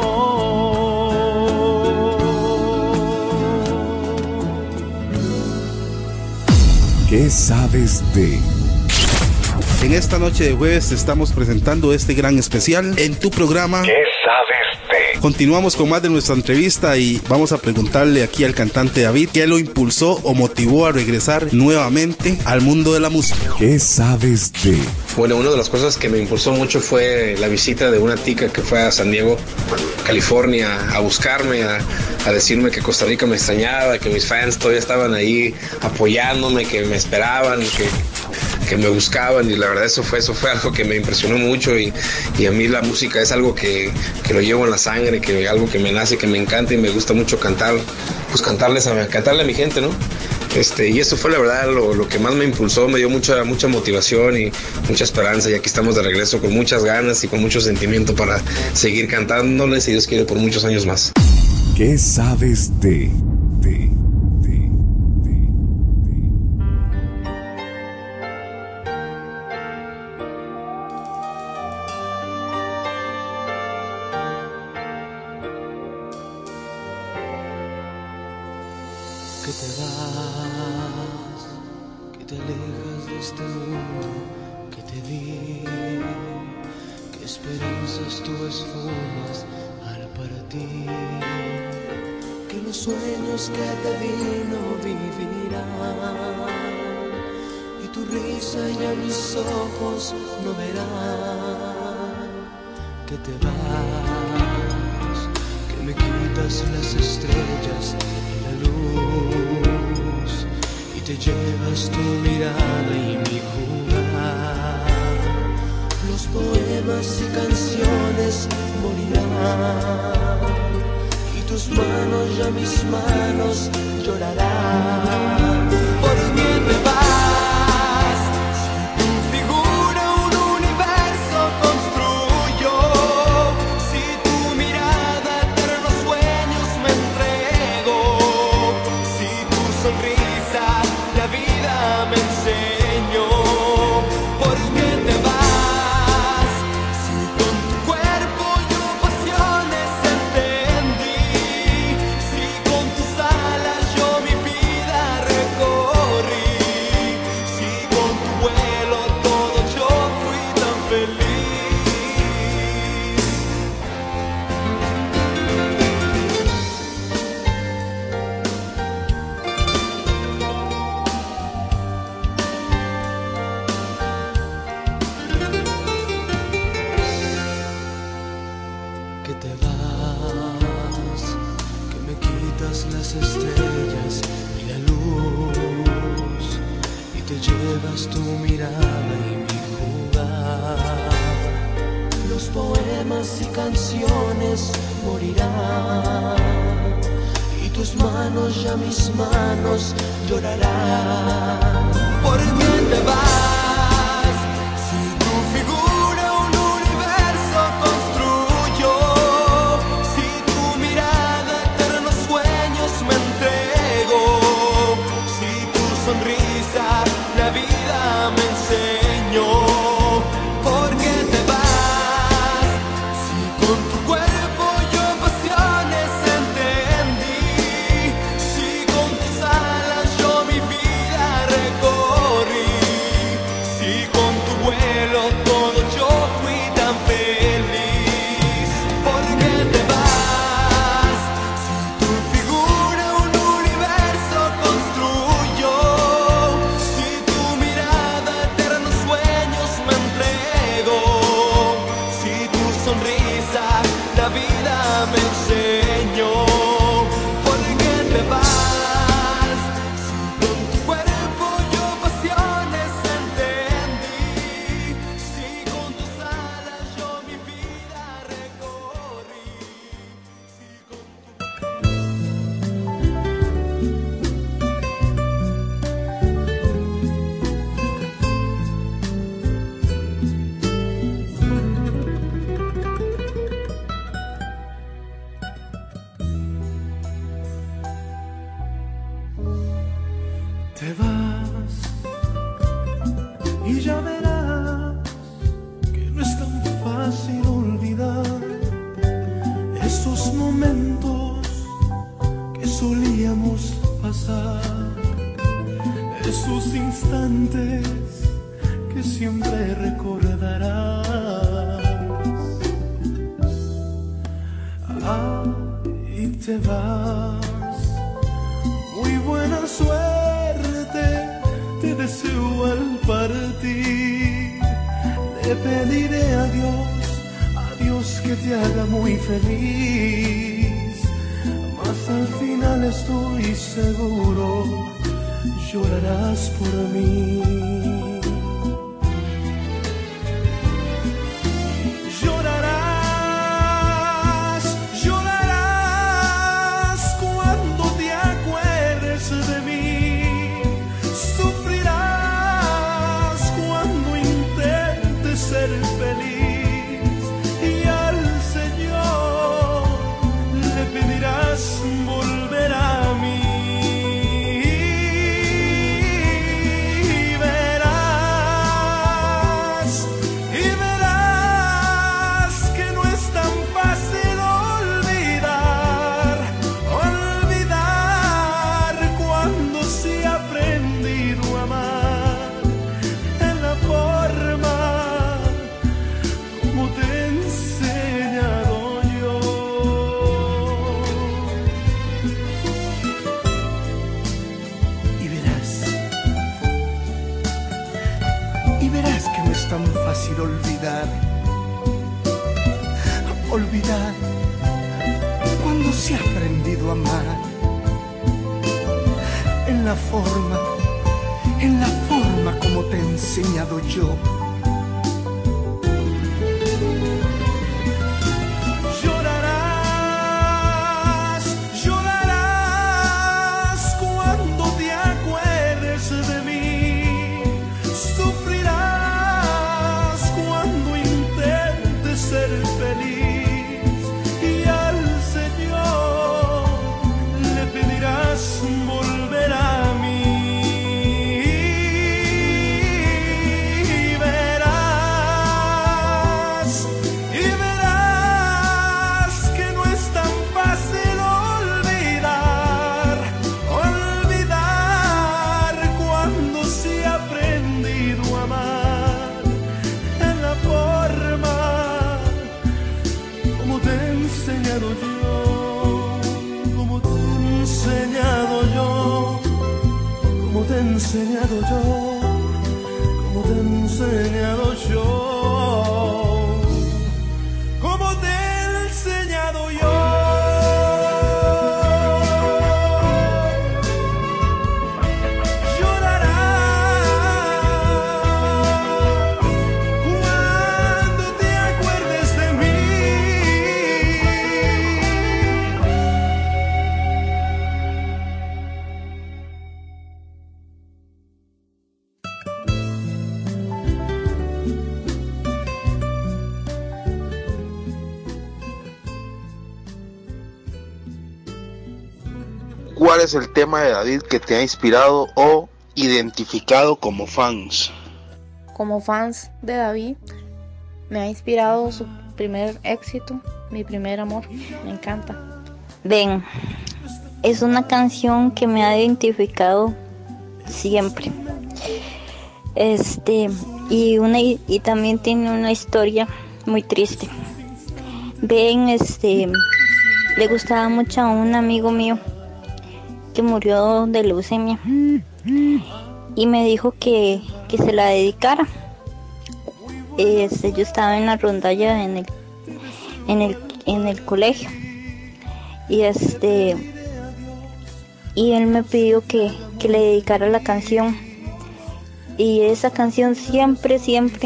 ¿Qué sabes de? En esta noche de jueves te estamos presentando este gran especial en tu programa ¿Qué sabes de? Continuamos con más de nuestra entrevista y vamos a preguntarle aquí al cantante David qué lo impulsó o motivó a regresar nuevamente al mundo de la música. ¿Qué sabes de? Bueno, una de las cosas que me impulsó mucho fue la visita de una tica que fue a San Diego, California, a buscarme, a decirme que Costa Rica me extrañaba, que mis fans todavía estaban ahí apoyándome, que me esperaban, que me buscaban, y la verdad eso fue algo que me impresionó mucho, y a mí la música es algo que lo llevo en la sangre, que algo que me nace, que me encanta y me gusta mucho cantar, pues cantarle a mi gente, ¿no? Y eso fue la verdad lo que más me impulsó, me dio mucha motivación y mucha esperanza, y aquí estamos de regreso con muchas ganas y con mucho sentimiento para seguir cantándoles, si Dios quiere, por muchos años más. ¿Qué sabes de? Que te vas, que te alejas de este mundo que te di, que esperanzas tú esfumas al partir, que los sueños que te di no vivirán, y tu risa ya mis ojos no verán. Que te vas, que me quitas las estrellas y la luz, y te llevas tu mirada y mi jugar. Los poemas y canciones morirán, y tus manos ya mis manos llorarán. ¿Por qué te vas? Si tu figura un universo construyo, si tu mirada eternos sueños me entrego, si tu sonrisa la vida me enseñó. ¿Por qué te vas? Si con tu cuerpo yo pasiones entendí, si con tus alas yo mi vida recorrí, si con tu vuelo todo yo fui tan feliz. Que te vas, que me quitas las estrellas y la luz, y te llevas tu mirada y mi jugar. Los poemas y canciones morirán, y tus manos ya mis manos llorarán. ¿Por qué te vas? Si tu figura un universo construyo, si tu mirada eternos sueños me entrego, si tu sonrisa la vida me enseñó. ¿Por qué te vas? Si con tu cuerpo yo pasiones entendí, si con tus alas yo mi vida recorrí, si con tu vuelo todo yo fui tan feliz. ¿Por qué te vas? Si tu figura un universo construyo, si tu mirada eternos sueños me entrego, si tu sonrisa la vida me enseñó. ¿Por qué te vas? Si con tu cuerpo yo pasiones entendí, si con tus alas yo mi vida recorrí, si con te vas, y ya verás que no es tan fácil olvidar esos momentos que solíamos pasar, esos instantes que siempre recordarás. Y te vas, muy buena suerte te deseo al partir. Le pediré a Dios que te haga muy feliz, mas al final estoy seguro llorarás por mí. Llorarás cuando te acuerdes de mí. olvidar. Olvidar cuando se ha aprendido a amar. En la forma como te he enseñado yo. Enseñado yo, como te he enseñado yo, como te he enseñado yo. Llorarás cuando te acuerdes de mí. ¿Cuál es el tema de David que te ha inspirado o identificado como fans? Como fans de David, me ha inspirado su primer éxito, Mi Primer Amor. Me encanta. Ven, es una canción que me ha identificado siempre. Y también tiene una historia muy triste. Ven, le gustaba mucho a un amigo mío que murió de leucemia y me dijo que se la dedicara. Yo estaba en la rondalla en el colegio y él me pidió que le dedicara la canción, y esa canción siempre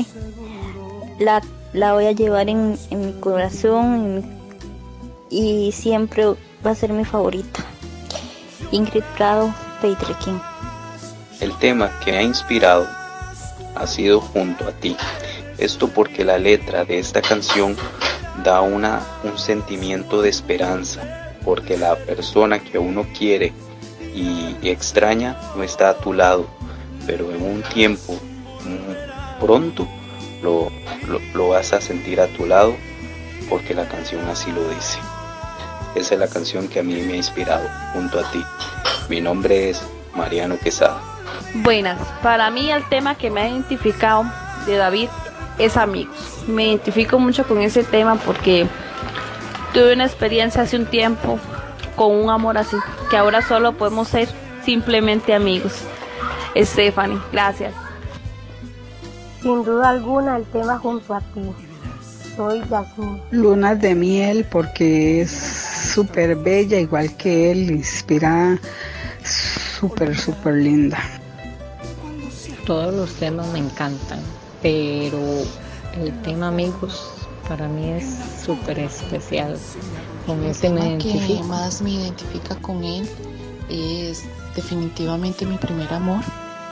la voy a llevar en mi corazón y siempre va a ser mi favorita. Ingrid Prado, Peitrequín. El tema que me ha inspirado ha sido Junto a ti. Esto porque la letra de esta canción da un sentimiento de esperanza, porque la persona que uno quiere y extraña no está a tu lado, pero en un tiempo pronto lo vas a sentir a tu lado, porque la canción así lo dice. Esa es la canción que a mí me ha inspirado, Junto a ti. Mi nombre es Mariano Quesada. Buenas, para mí el tema que me ha identificado de David es Amigos. Me identifico mucho con ese tema porque tuve una experiencia hace un tiempo con un amor así, que ahora solo podemos ser simplemente amigos. Stephanie, gracias. Sin duda alguna el tema Junto a ti. Soy Yasmin. Lunas de miel, porque es súper bella, igual que él, inspirada, súper linda. Todos los temas me encantan, pero el tema Amigos para mí es súper especial. Con ese me identifico. El que más me identifica con él es definitivamente Mi Primer Amor.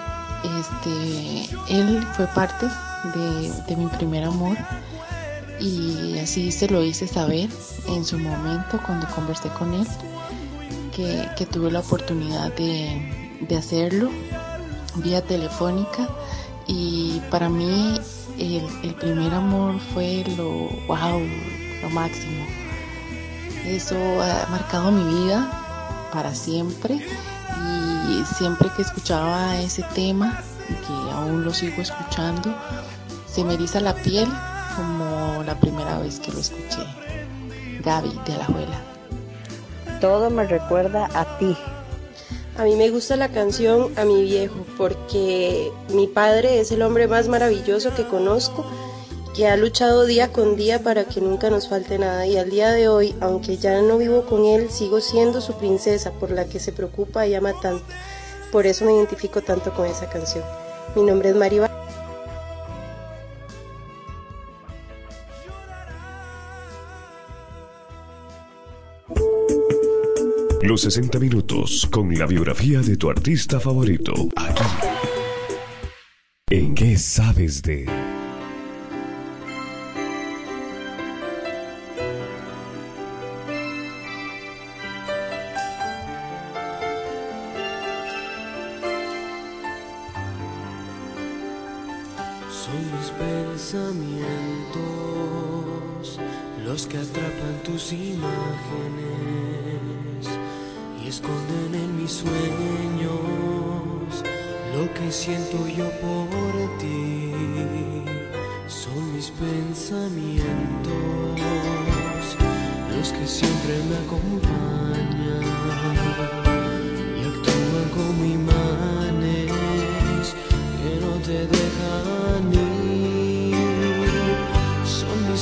Él fue parte de mi primer amor, y así se lo hice saber en su momento cuando conversé con él, que tuve la oportunidad de hacerlo vía telefónica, y para mí el primer amor fue lo máximo. Eso ha marcado mi vida para siempre, y siempre que escuchaba ese tema, que aún lo sigo escuchando, se me eriza la piel como la primera vez que lo escuché. Gaby de Alajuela. Todo me recuerda a ti. A mí me gusta la canción A mi viejo, porque mi padre es el hombre más maravilloso que conozco, que ha luchado día con día para que nunca nos falte nada, y al día de hoy, aunque ya no vivo con él, sigo siendo su princesa por la que se preocupa y ama tanto. Por eso me identifico tanto con esa canción. Mi nombre es Maribel. Los 60 minutos con la biografía de tu artista favorito, aquí. ¿En qué sabes de? Son mis pensamientos los que atrapan tus imágenes y esconden en mis sueños lo que siento yo por ti. Son mis pensamientos los que siempre me acompañan y actúan como imanes que no te dejan ir. Son mis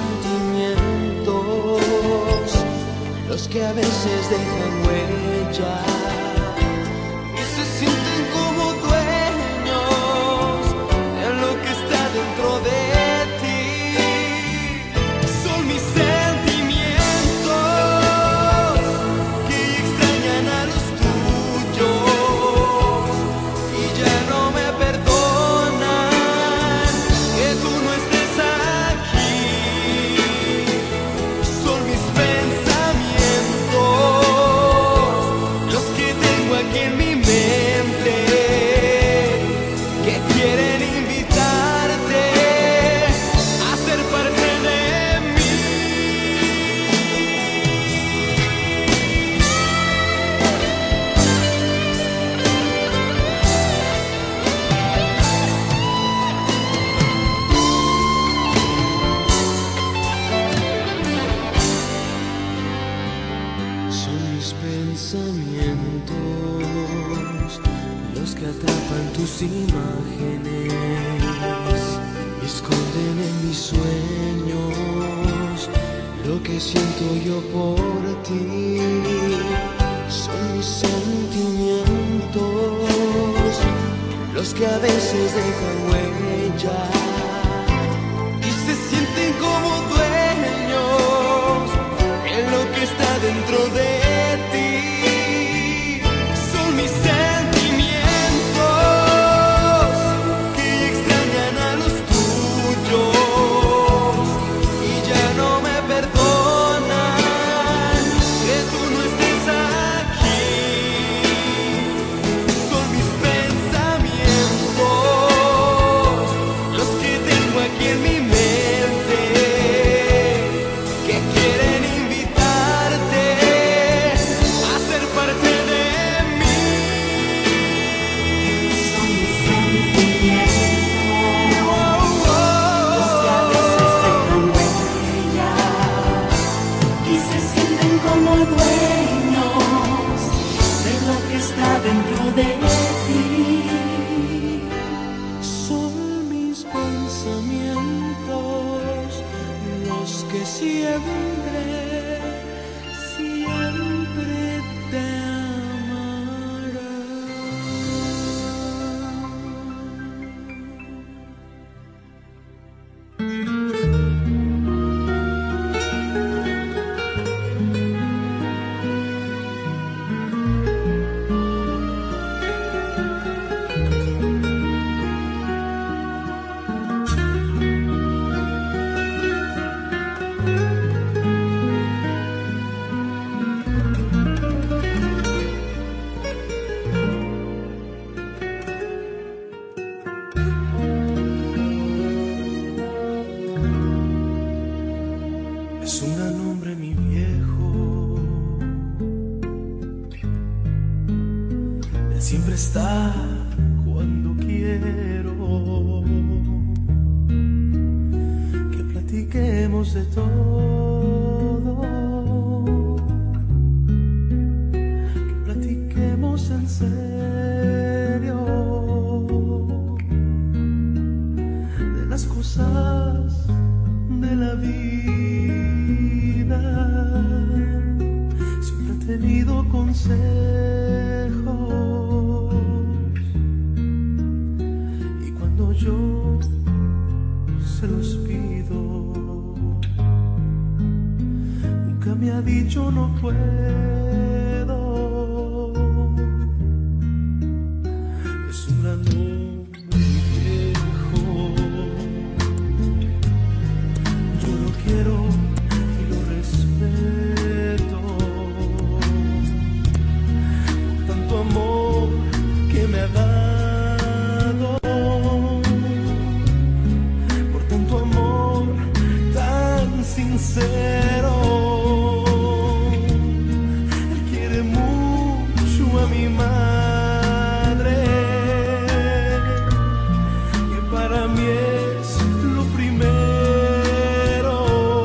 sentimientos los que a veces dejan huella y se sienten como dueños de lo que está dentro de ti. Son mis sentimientos que extrañan a los tuyos y ya no me perdonan que tú no estés aquí. Son mis pensamientos los que tengo aquí en mi mente, que quieren invitarte a ser parte de mí. Son mis pensamientos los que atrapan tus imágenes y esconden en mis sueños lo que siento yo por ti. Son mis sentimientos los que a veces dejan huella y se sienten como dueños en lo que está dentro de ti. Son mis sentimientos que extrañan a los tuyos y ya no me perdonan que tú no estés aquí. Son mis pensamientos los que tengo aquí en mi mente, que quieren invitarte a ser parte de mí. Son mis sentimientos los que a veces dejan huella y se sienten como dueños de lo que está dentro de ti. Son mis pensamientos los que siempre, siempre te es un gran hombre, mi viejo. Él siempre está cuando quiero que platiquemos de todo, que platiquemos en serio de las cosas la vida siempre he tenido consejos, y cuando yo se los pido, nunca me ha dicho no puedo. Es un gran hombre viejo, yo lo quiero y lo respeto, por tanto amor que me ha dado, por tanto amor tan sincero. Él quiere mucho a mi madre, que para mí es lo primero.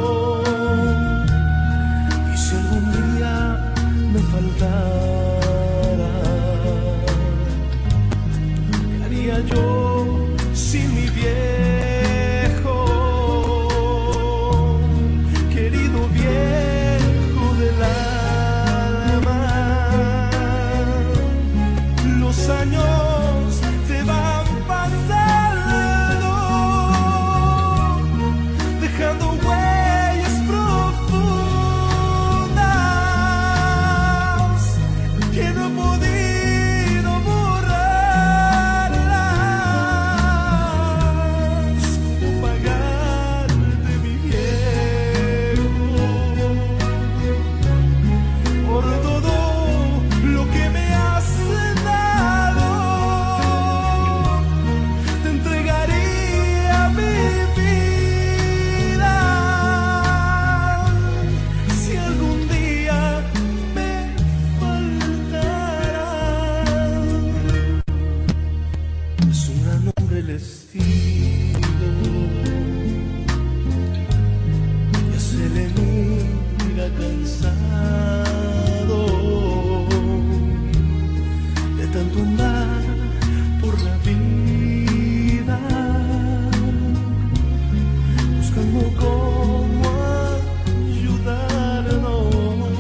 Y si algún día me faltara, ¿qué haría yo sin mi viejo? Querido viejo del alma, los años te van pasando, dejando huellas profundas que no he podido borrarlas. ¿Cómo pagarte, mi viejo, por todo lo que me has dado? Te entregaría mi vida si algún día me faltara. Es un gran hombre el estilo, ya se le mira cansado de tanto andar por la vida, buscando cómo ayudarnos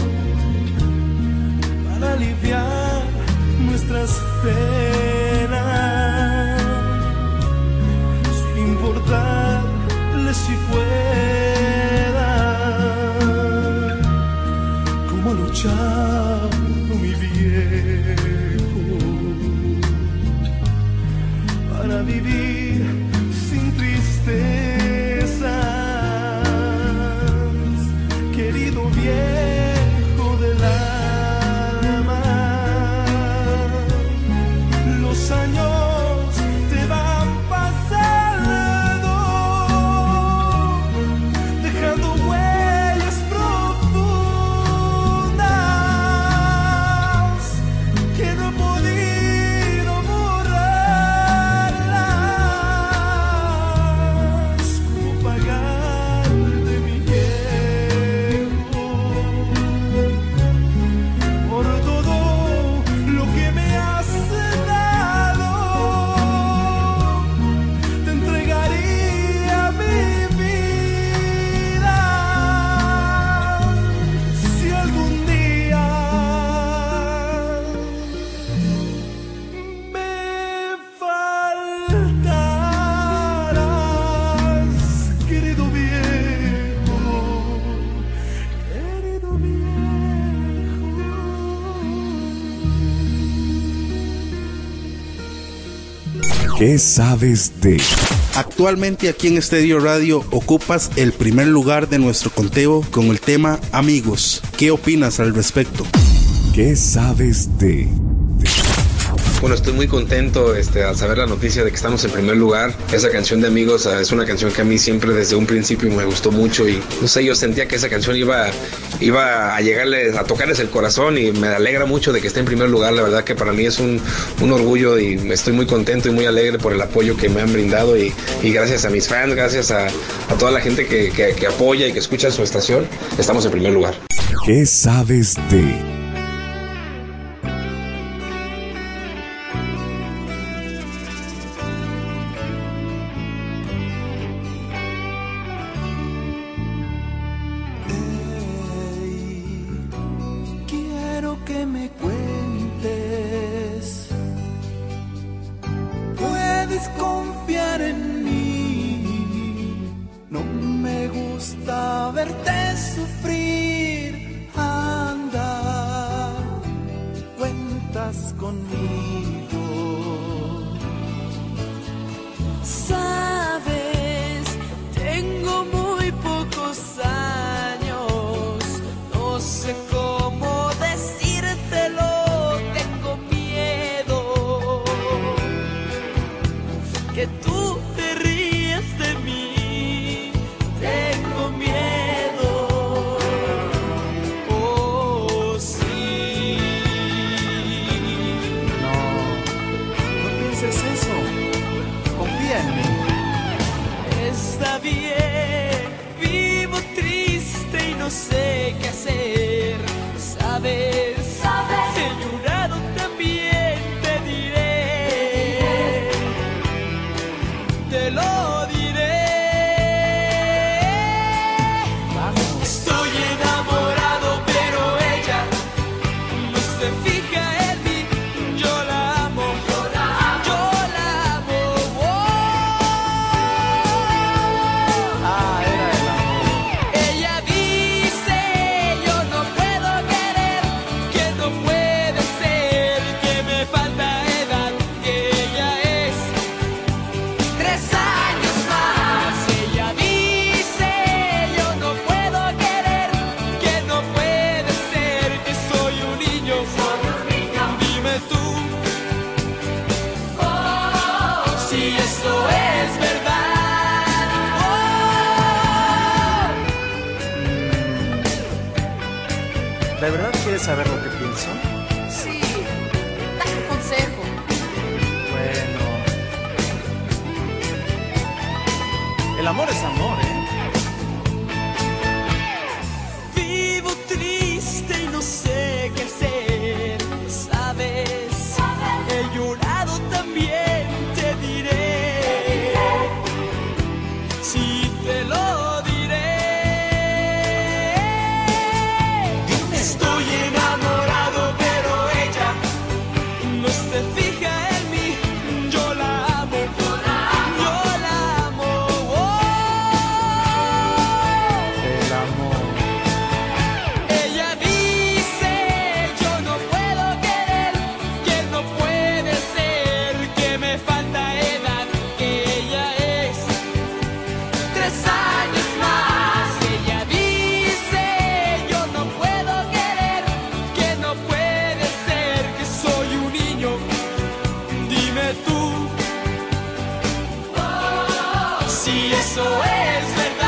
para aliviar nuestras penas, sin importarle si pueda cómo ha luchado mi viejo para vivir sin tristezas. Querido viejo del alma, los años te van pasando, dejando huellas profundas que no he podido borrarlas. ¿Cómo pagarte, mi viejo, por todo lo que me has dado? Te entregaría mi vida si algún día me faltaras, querido viejo, querido viejo. ¿Qué sabes de? Actualmente aquí en Estéreo Radio ocupas el primer lugar de nuestro conteo con el tema Amigos. ¿Qué opinas al respecto? ¿Qué sabes de? Bueno, estoy muy contento al saber la noticia de que estamos en primer lugar. Esa canción de Amigos es una canción que a mí siempre desde un principio me gustó mucho, y no sé, yo sentía que esa canción iba a llegarles, a tocarles el corazón, y me alegra mucho de que esté en primer lugar. La verdad que para mí es un orgullo, y estoy muy contento y muy alegre por el apoyo que me han brindado, y gracias a mis fans, gracias a toda la gente que apoya y que escucha su estación, estamos en primer lugar. ¿Qué sabes de? me cuentes. Puedes confiar en mí. No me gusta verte sufrir. Anda, cuentas conmigo. Sabes, tengo muy pocos años. No sé cómo decírtelo. Tengo miedo que tú te rías de mí. Tengo miedo. Oh, sí. No pienses eso. Confía en mí. Está bien, vivo triste y no sé qué hacer. Sabes, he llorado también, te diré. Te lo diré. Estoy enamorado, pero ella no se fija en mí. Yo la amo, yo la amo. Oh. Era el amor. Ella dice, yo no puedo querer, que no puede ser, que me falta edad, que ella es 3 años más. Ella dice, yo no puedo querer, que no puede ser, que soy un niño. Dime tú, si eso es verdad. ¿De verdad quieres saber lo que pienso? Sí, dame un consejo. Bueno. El amor es amor, ¿eh? Vivo triste y no sé qué hacer. Sabes, he llorado también, te diré. Sí, te lo diré. Estoy enamorado, pero ella no se fija en mí. Yo la amo, yo la amo. Oh. El amor. Ella dice, yo no puedo querer, que no puede ser, que me falta edad, que ella es 3 años más. Ella dice, yo no puedo querer, que no puede ser, que soy un niño. Dime tú, si eso es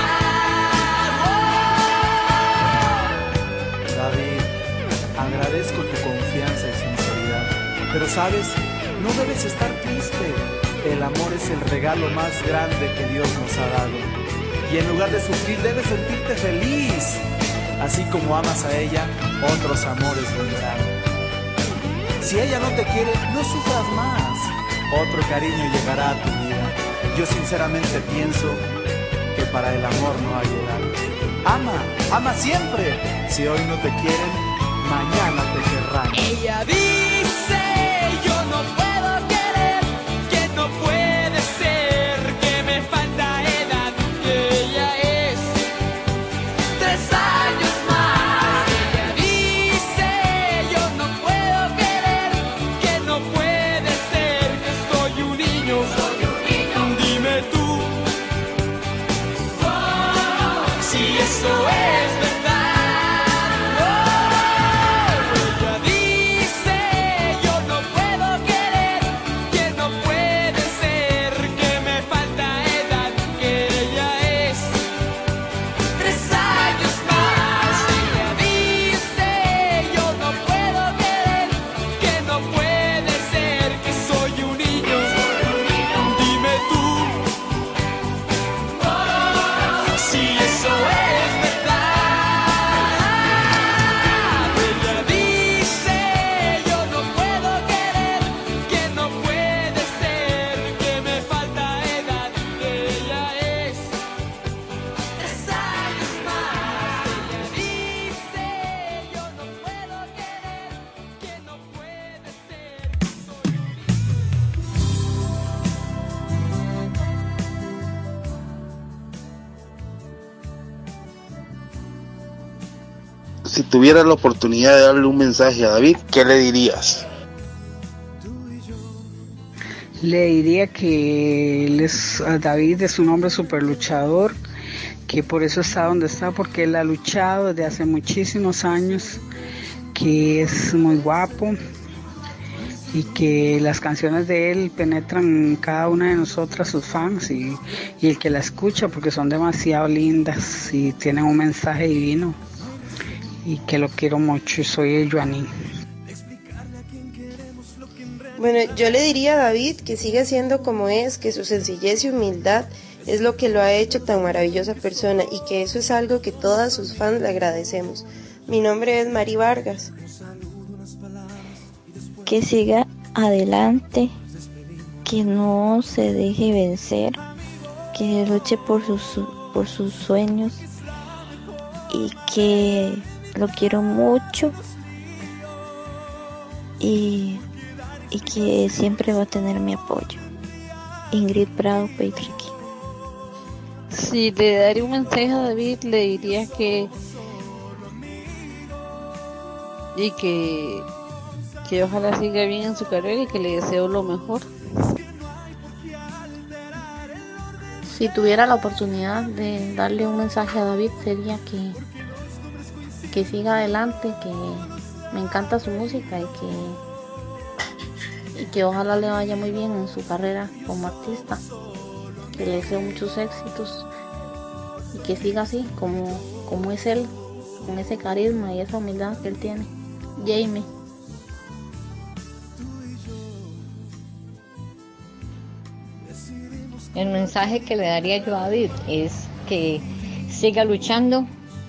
verdad. David, agradezco tu confianza y sinceridad. Pero sabes, no debes estar triste. El amor es el regalo más grande que Dios nos ha dado. Y en lugar de sufrir, debes sentirte feliz. Así como amas a ella, otros amores vendrán. Si ella no te quiere, no sufras más. Otro cariño llegará a tu vida. Yo sinceramente pienso que para el amor no hay edad. Ama siempre. Si hoy no te quieren, mañana te querrán. Ella dice, yo no puedo querer, que no puede ser, que me falta edad, que ella es 3 años más. Ella dice, yo no puedo querer, que no puede ser, que soy un niño. Dime tú, si eso es verdad. Ella dice, si tuvieras la oportunidad de darle un mensaje a David, ¿qué le dirías? Le diría que David es un hombre súper luchador, que por eso está donde está, porque él ha luchado desde hace muchísimos años, que es muy guapo y que las canciones de él penetran en cada una de nosotras, sus fans, y el que la escucha, porque son demasiado lindas y tienen un mensaje divino, y que lo quiero mucho, y soy el Joaní. Bueno, yo le diría a David que siga siendo como es, que su sencillez y humildad es lo que lo ha hecho tan maravillosa persona, y que eso es algo que todas sus fans le agradecemos. Mi nombre es Mari Vargas. Que siga adelante, que no se deje vencer, que luche por sus sueños, y que lo quiero mucho, y que siempre va a tener mi apoyo. Ingrid Prado Peitriqui. Si le daría un mensaje a David, le diría que ojalá siga bien en su carrera y que le deseo lo mejor. Si tuviera la oportunidad de darle un mensaje a David, sería que siga adelante, que me encanta su música, y que ojalá le vaya muy bien en su carrera como artista, que le deseo muchos éxitos y que siga así como es él, con ese carisma y esa humildad que él tiene. Jamie. El mensaje que le daría yo a David es que siga luchando,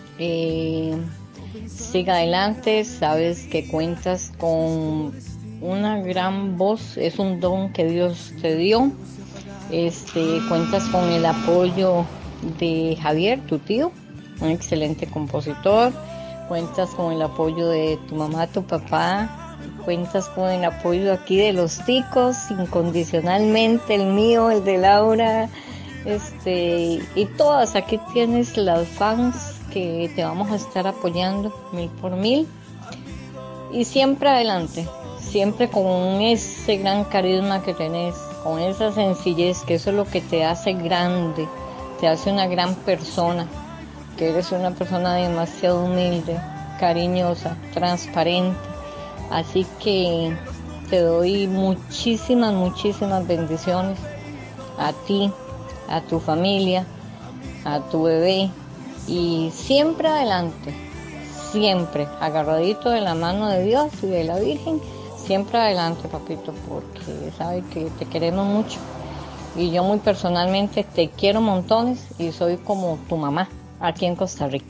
siga adelante, sabes que cuentas con una gran voz, es un don que Dios te dio, cuentas con el apoyo de Javier, tu tío, un excelente compositor, cuentas con el apoyo de tu mamá, tu papá, cuentas con el apoyo aquí de los ticos, incondicionalmente, el mío, el de Laura, y todas, aquí tienes las fans que te vamos a estar apoyando 1000 por 1000, y siempre adelante, siempre con ese gran carisma que tenés, con esa sencillez, que eso es lo que te hace grande, te hace una gran persona, que eres una persona demasiado humilde, cariñosa, transparente. Así que te doy muchísimas bendiciones a ti, a tu familia, a tu bebé, y siempre adelante, siempre agarradito de la mano de Dios y de la Virgen, siempre adelante, papito, porque sabes que te queremos mucho, y yo muy personalmente te quiero montones, y soy como tu mamá aquí en Costa Rica.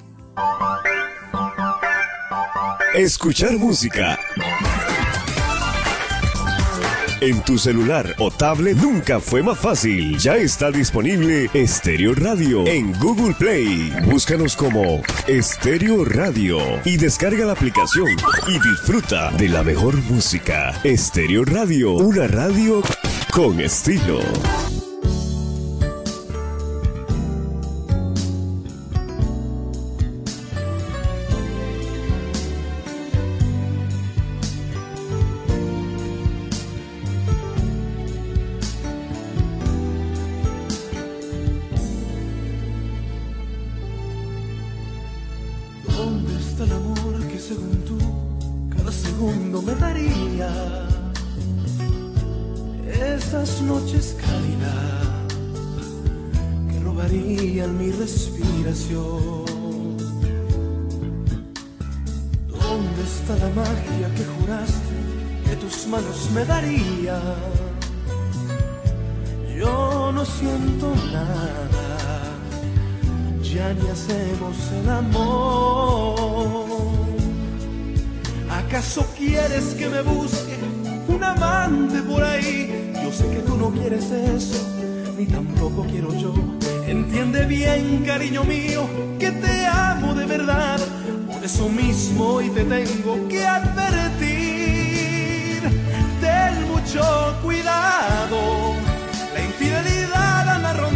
Escuchar música en tu celular o tablet nunca fue más fácil. Ya está disponible Estéreo Radio en Google Play. Búscanos como Estéreo Radio y descarga la aplicación y disfruta de la mejor música. Estéreo Radio, una radio con estilo.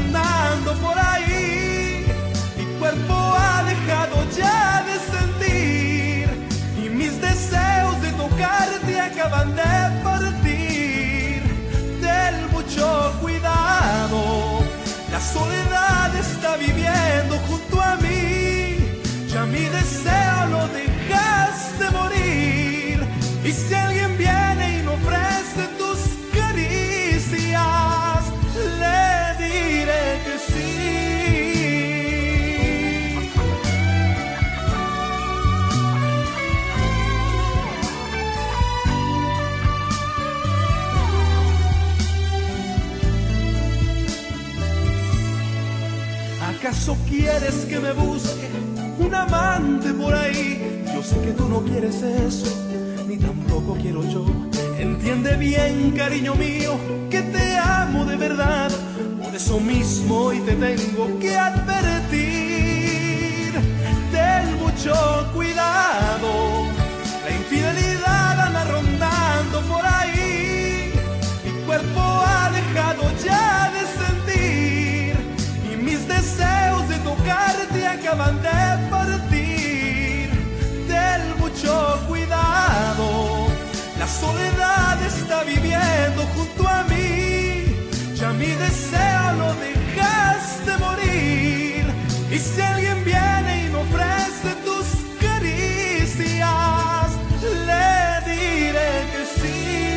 Ha dejado ya de sentir ¿Acaso quieres que me busque un amante por ahí? Yo sé que tú no quieres eso, ni tampoco quiero yo. Entiende bien, cariño mío, que te amo de verdad. Por eso mismo hoy te tengo que advertir. Ten mucho cuidado, la infidelidad anda rondando por ahí. Mi cuerpo ha dejado ya de sentir y mis deseos de tocarte acaban de partir. Ten mucho cuidado, la soledad está viviendo junto a mí. Ya mi deseo lo dejaste morir. Y si alguien viene y me ofrece tus caricias, le diré que sí.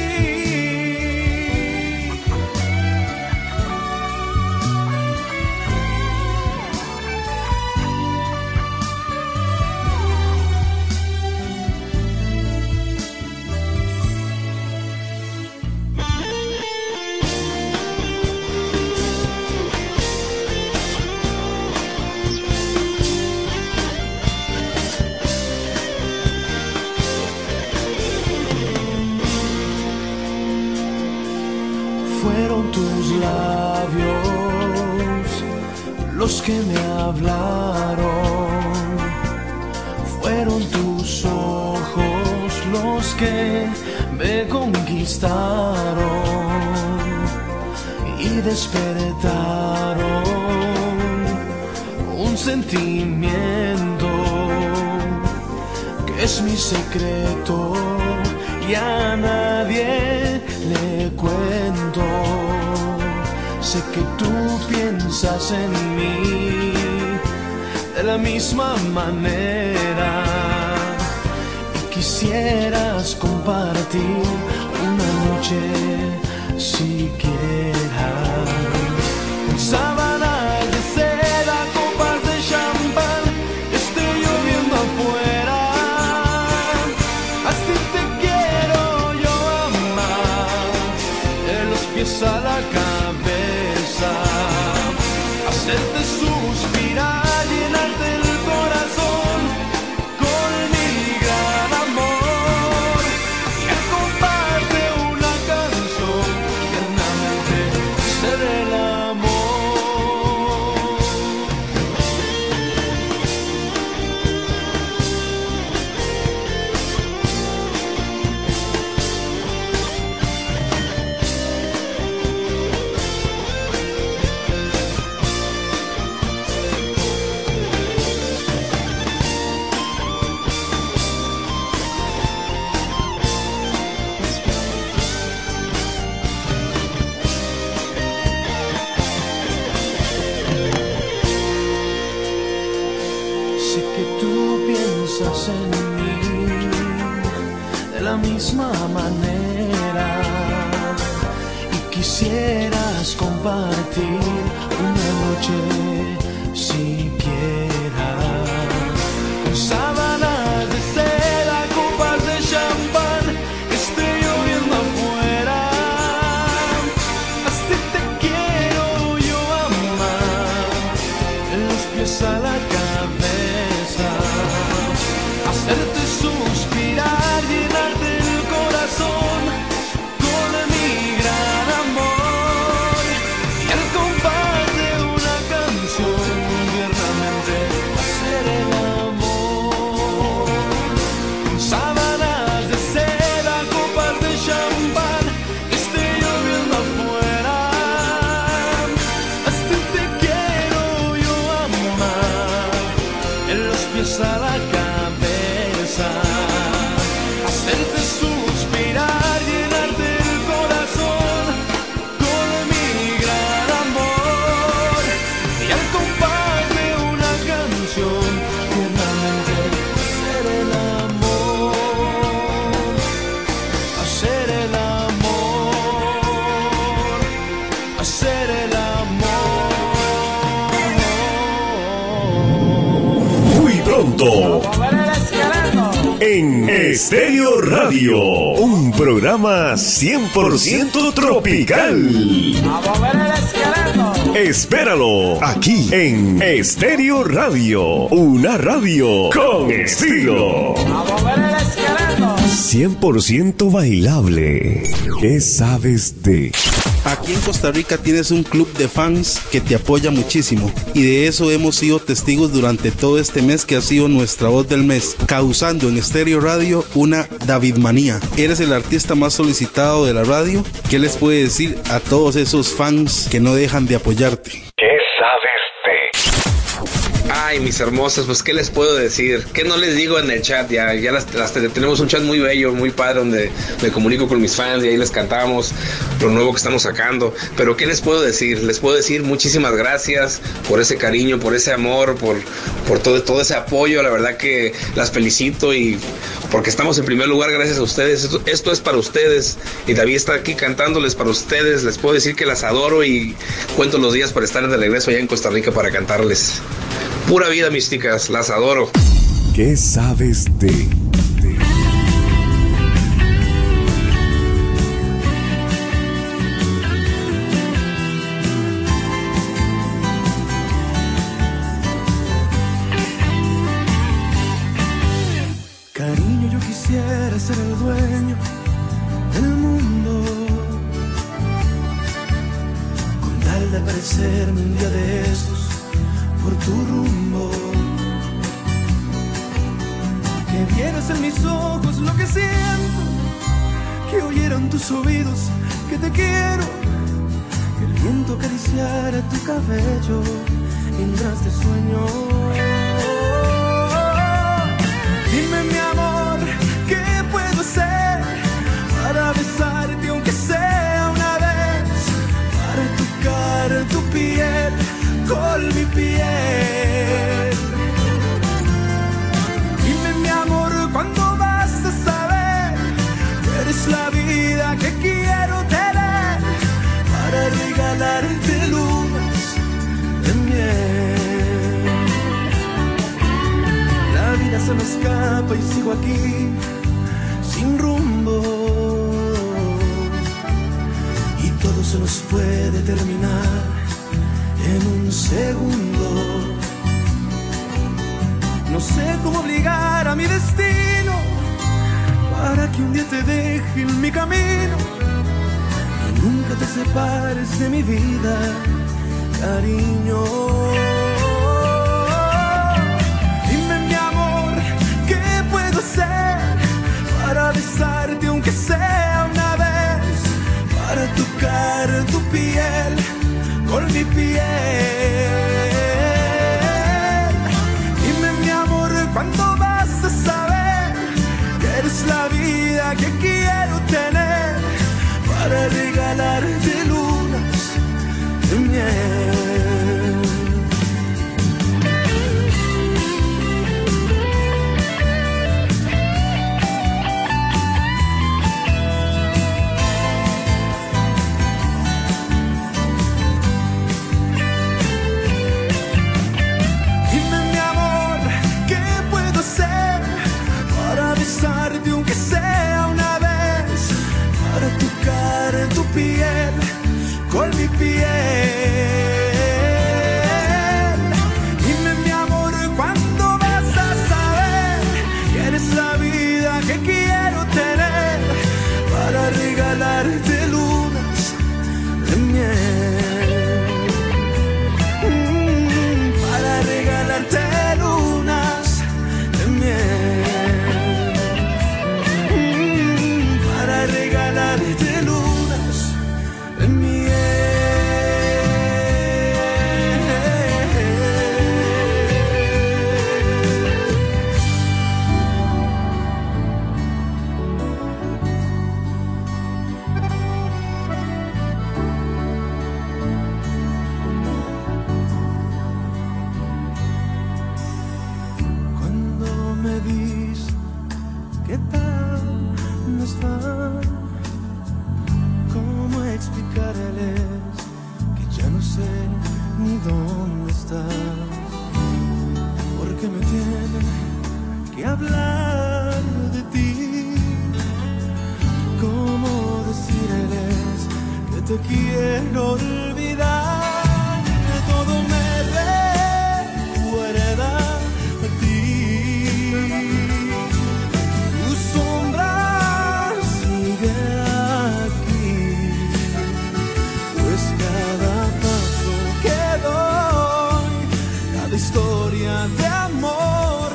Fueron tus labios los que me hablaron, fueron tus ojos los que me conquistaron y despertaron un sentimiento que es mi secreto y a nadie le cuento. Sé que tú piensas en mí de la misma manera y quisieras compartir una noche siquiera. Sábanas de seda, copas de champán, esté lloviendo afuera. Así te quiero yo amar, de los pies a la cabeza, hacerte suspirar, llenarte el corazón con mi gran amor. Y al compás de una canción, tiernamente ser el amor. Sé que tú piensas en mí de la misma manera y quisieras compartir una noche siquiera. Con sábanas de seda, copas de champán, esté lloviendo afuera. Así te quiero yo amar, de los pies a la cabeza, hacerte suspirar, llenarte el corazón con mi gran amor. Y al compás de una canción, tiernamente hacer el amor. Con sábanas de seda, copas de champán, esté lloviendo afuera. Así te quiero yo amar, en los pies a la cabeza, hacerte suspirar, llenarte el corazón con mi gran amor. Y al compás de una canción, tiernamente hacer el amor, hacer el amor, hacer el amor. Muy pronto en Estéreo Radio, un programa 100% tropical. A mover el esqueleto. Espéralo aquí en Estéreo Radio, una radio con estilo. 100% bailable. ¿Qué sabes de? Aquí en Costa Rica tienes un club de fans que te apoya muchísimo y de eso hemos sido testigos durante todo este mes que ha sido nuestra voz del mes, causando en Estéreo Radio una Davidmanía. Eres el artista más solicitado de la radio. ¿Qué les puede decir a todos esos fans que no dejan de apoyarte? ¿Qué sabes de? Ay, mis hermosas, pues qué les puedo decir, qué no les digo en el chat, ya tenemos un chat muy bello, muy padre, donde me comunico con mis fans y ahí les cantamos lo nuevo que estamos sacando. Pero qué les puedo decir, muchísimas gracias por ese cariño, por ese amor, por todo ese apoyo. La verdad que las felicito, y porque estamos en primer lugar gracias a ustedes. Esto es para ustedes, y David está aquí cantándoles para ustedes. Les puedo decir que las adoro y cuento los días para estar de regreso allá en Costa Rica para cantarles. Pura vida, mis chicas, las adoro. ¿Qué sabes de? Cariño, yo quisiera ser el dueño del mundo, con tal de aparecerme un día de estos por tu rumbo, que vieras en mis ojos lo que siento, que oyeran tus oídos que te quiero, que el viento acariciara tu cabello mientras te sueño. Dime, mi amor, ¿qué puedo hacer para besarte aunque sea una vez, para tocar tu piel con mi piel? Dime, mi amor, ¿cuándo vas a saber que eres la vida que quiero tener, para regalarte lunas de miel? La vida se me escapa y sigo aquí sin rumbo, y todo se nos puede terminar en un segundo. No sé cómo obligar a mi destino para que un día te deje en mi camino y nunca te separes de mi vida, cariño. Dime, mi amor, ¿qué puedo hacer para besarte aunque sea una vez, para tocar tu piel con mi piel? Dime, mi amor, ¿cuándo vas a saber que eres la vida que quiero tener, para regalarte lunas de miel? Besarte aunque sea una vez, para tocar tu piel con mi piel. Dime, mi amor, ¿cuándo vas a saber que eres la vida que quiero tener, para regalarte lunas de miel? Para regalarte lunas de miel. Regalarte lunas de miel. Cuando me dices qué tal no está, ¿cómo explicarles que ya no sé ni dónde estás? Porque me tienen que hablar de ti. ¿Cómo decirles que te quiero olvidar? cada historia de amor,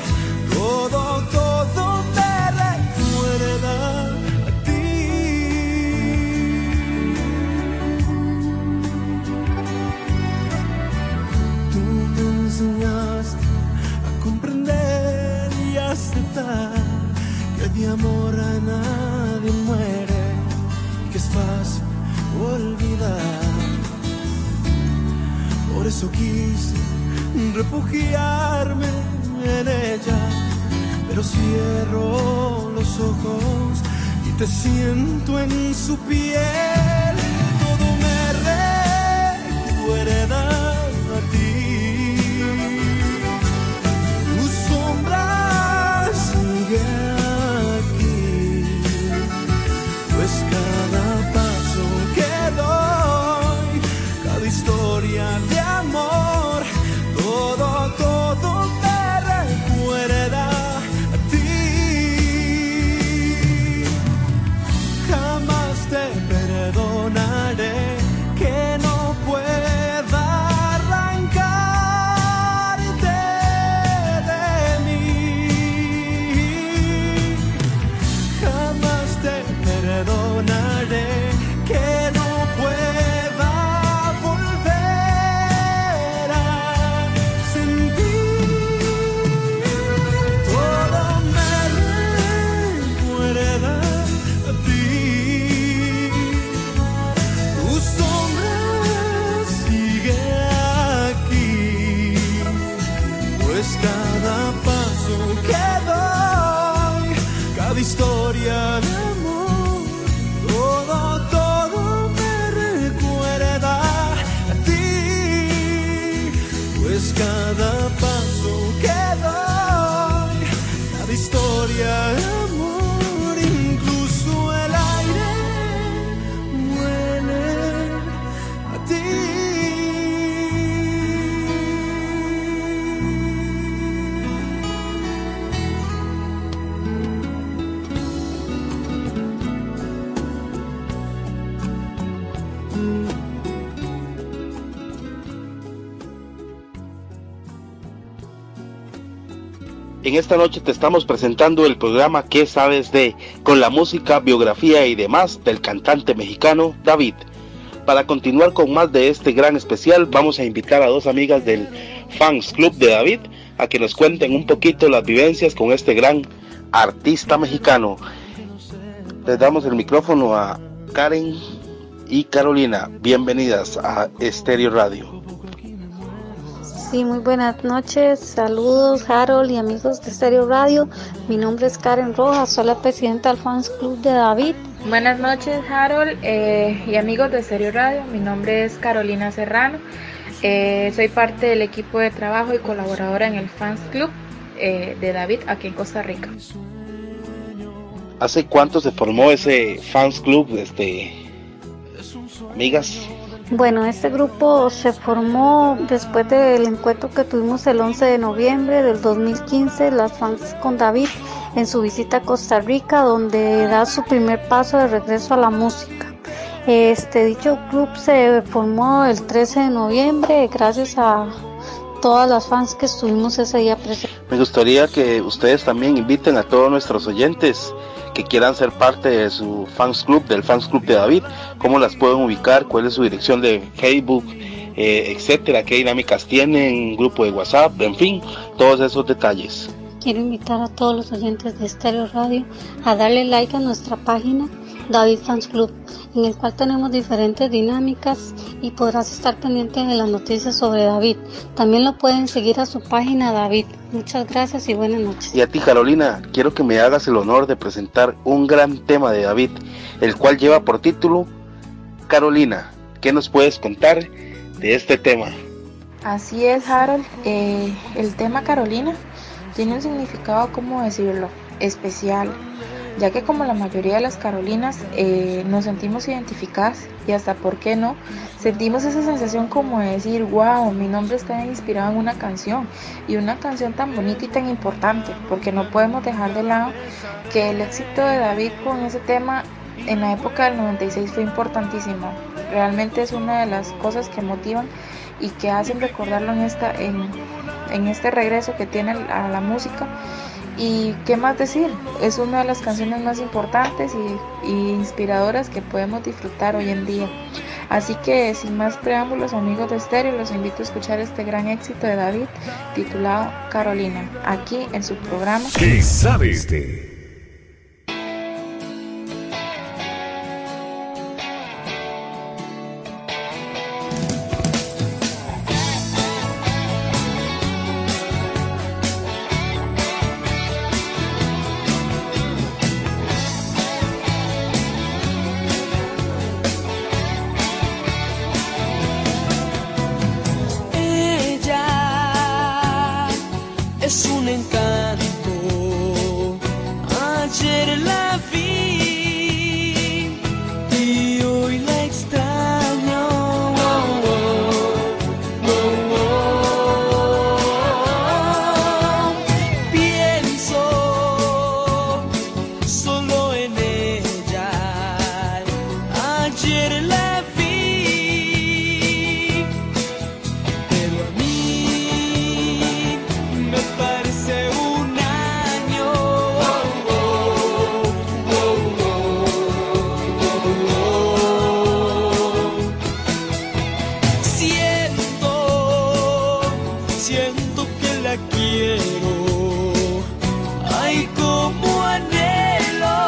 todo me recuerda a ti. Tú me enseñaste a comprender y aceptar que de amor a nadie muere, que es fácil olvidar. Por eso quise refugiarme en ella, pero cierro los ojos y te siento en su piel. Todo me recuerda a ti. Tu sombra sigue aquí, pues cada paso que doy, cada historia de amor, todo me recuerda a ti. Jamás te perdonaré que no pueda arrancarte de mí. Jamás te perdonaré que no pueda volver a sentir. Todo me recuerda a ti. Tu sombra sigue aquí, pues cada paso que doy, cada historia de amor, todo me recuerda a ti, pues cada paso que doy, cada historia de amor, incluso el aire huele a ti. En esta noche te estamos presentando el programa ¿Qué sabes de?, con la música, biografía y demás del cantante mexicano David. Para continuar con más de este gran especial, vamos a invitar a dos amigas del Fans Club de David a que nos cuenten un poquito las vivencias con este gran artista mexicano. Les damos el micrófono a Karen y Carolina. Bienvenidas a Estéreo Radio. Sí, muy buenas noches, saludos Harold y amigos de Estéreo Radio. Mi nombre es Karen Rojas, soy la presidenta del Fans Club de David. Buenas noches Harold y amigos de Estéreo Radio, mi nombre es Carolina Serrano, soy parte del equipo de trabajo y colaboradora en el Fans Club de David aquí en Costa Rica. ¿Hace cuánto se formó ese Fans Club, amigas? Bueno, este grupo se formó después del encuentro que tuvimos el 11 de noviembre del 2015, las Fans con David, en su visita a Costa Rica, donde da su primer paso de regreso a la música. Dicho club se formó el 13 de noviembre gracias a todas las fans que estuvimos ese día presentes. Me gustaría que ustedes también inviten a todos nuestros oyentes que quieran ser parte de su Fans Club, del Fans Club de David. ¿Cómo las pueden ubicar? ¿Cuál es su dirección de Facebook? Etcétera, qué dinámicas tienen, grupo de WhatsApp, en fin, todos esos detalles. Quiero invitar a todos los oyentes de Estéreo Radio a darle like a nuestra página David Fans Club, en el cual tenemos diferentes dinámicas y podrás estar pendiente de las noticias sobre David. También lo pueden seguir a su página David. Muchas gracias y buenas noches. Y a ti, Carolina, quiero que me hagas el honor de presentar un gran tema de David, el cual lleva por título Carolina. ¿Qué nos puedes contar de este tema? Así es, Harold, el tema Carolina tiene un significado, ¿cómo decirlo?, especial, ya que como la mayoría de las Carolinas nos sentimos identificadas y hasta, ¿por qué no?, sentimos esa sensación como de decir, wow, mi nombre está inspirado en una canción, y una canción tan bonita y tan importante, porque no podemos dejar de lado que el éxito de David con ese tema en la época del 96 fue importantísimo. Realmente es una de las cosas que motivan y que hacen recordarlo en en este regreso que tiene a la música. Y qué más decir, es una de las canciones más importantes y inspiradoras que podemos disfrutar hoy en día. Así que sin más preámbulos, amigos de Estéreo, los invito a escuchar este gran éxito de David titulado Carolina, aquí en su programa ¿Qué sabes de? Es un encanto, ayer la vi y hoy la extraño. Pienso solo en ella, ayer la vi, pero a mí me parece un año. Siento que la quiero, ay, como anhelo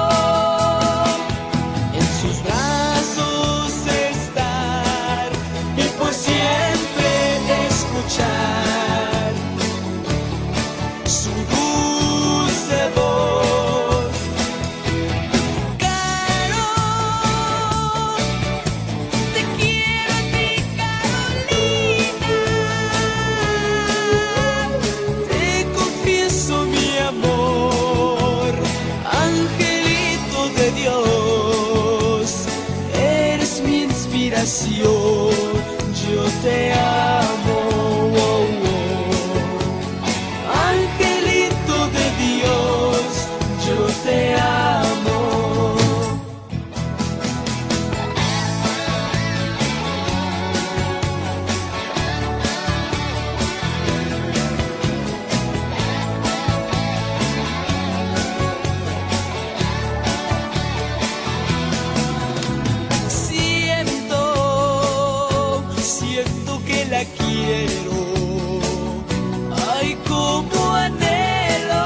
en sus brazos estar y por siempre escuchar su dulce voz. Caro, te quiero a ti, Carolina. Te confieso mi amor, angelito de Dios. Eres mi inspiración, yo te amo. Angelito de Dios, yo te amo. Siento que la quiero, ay, como anhelo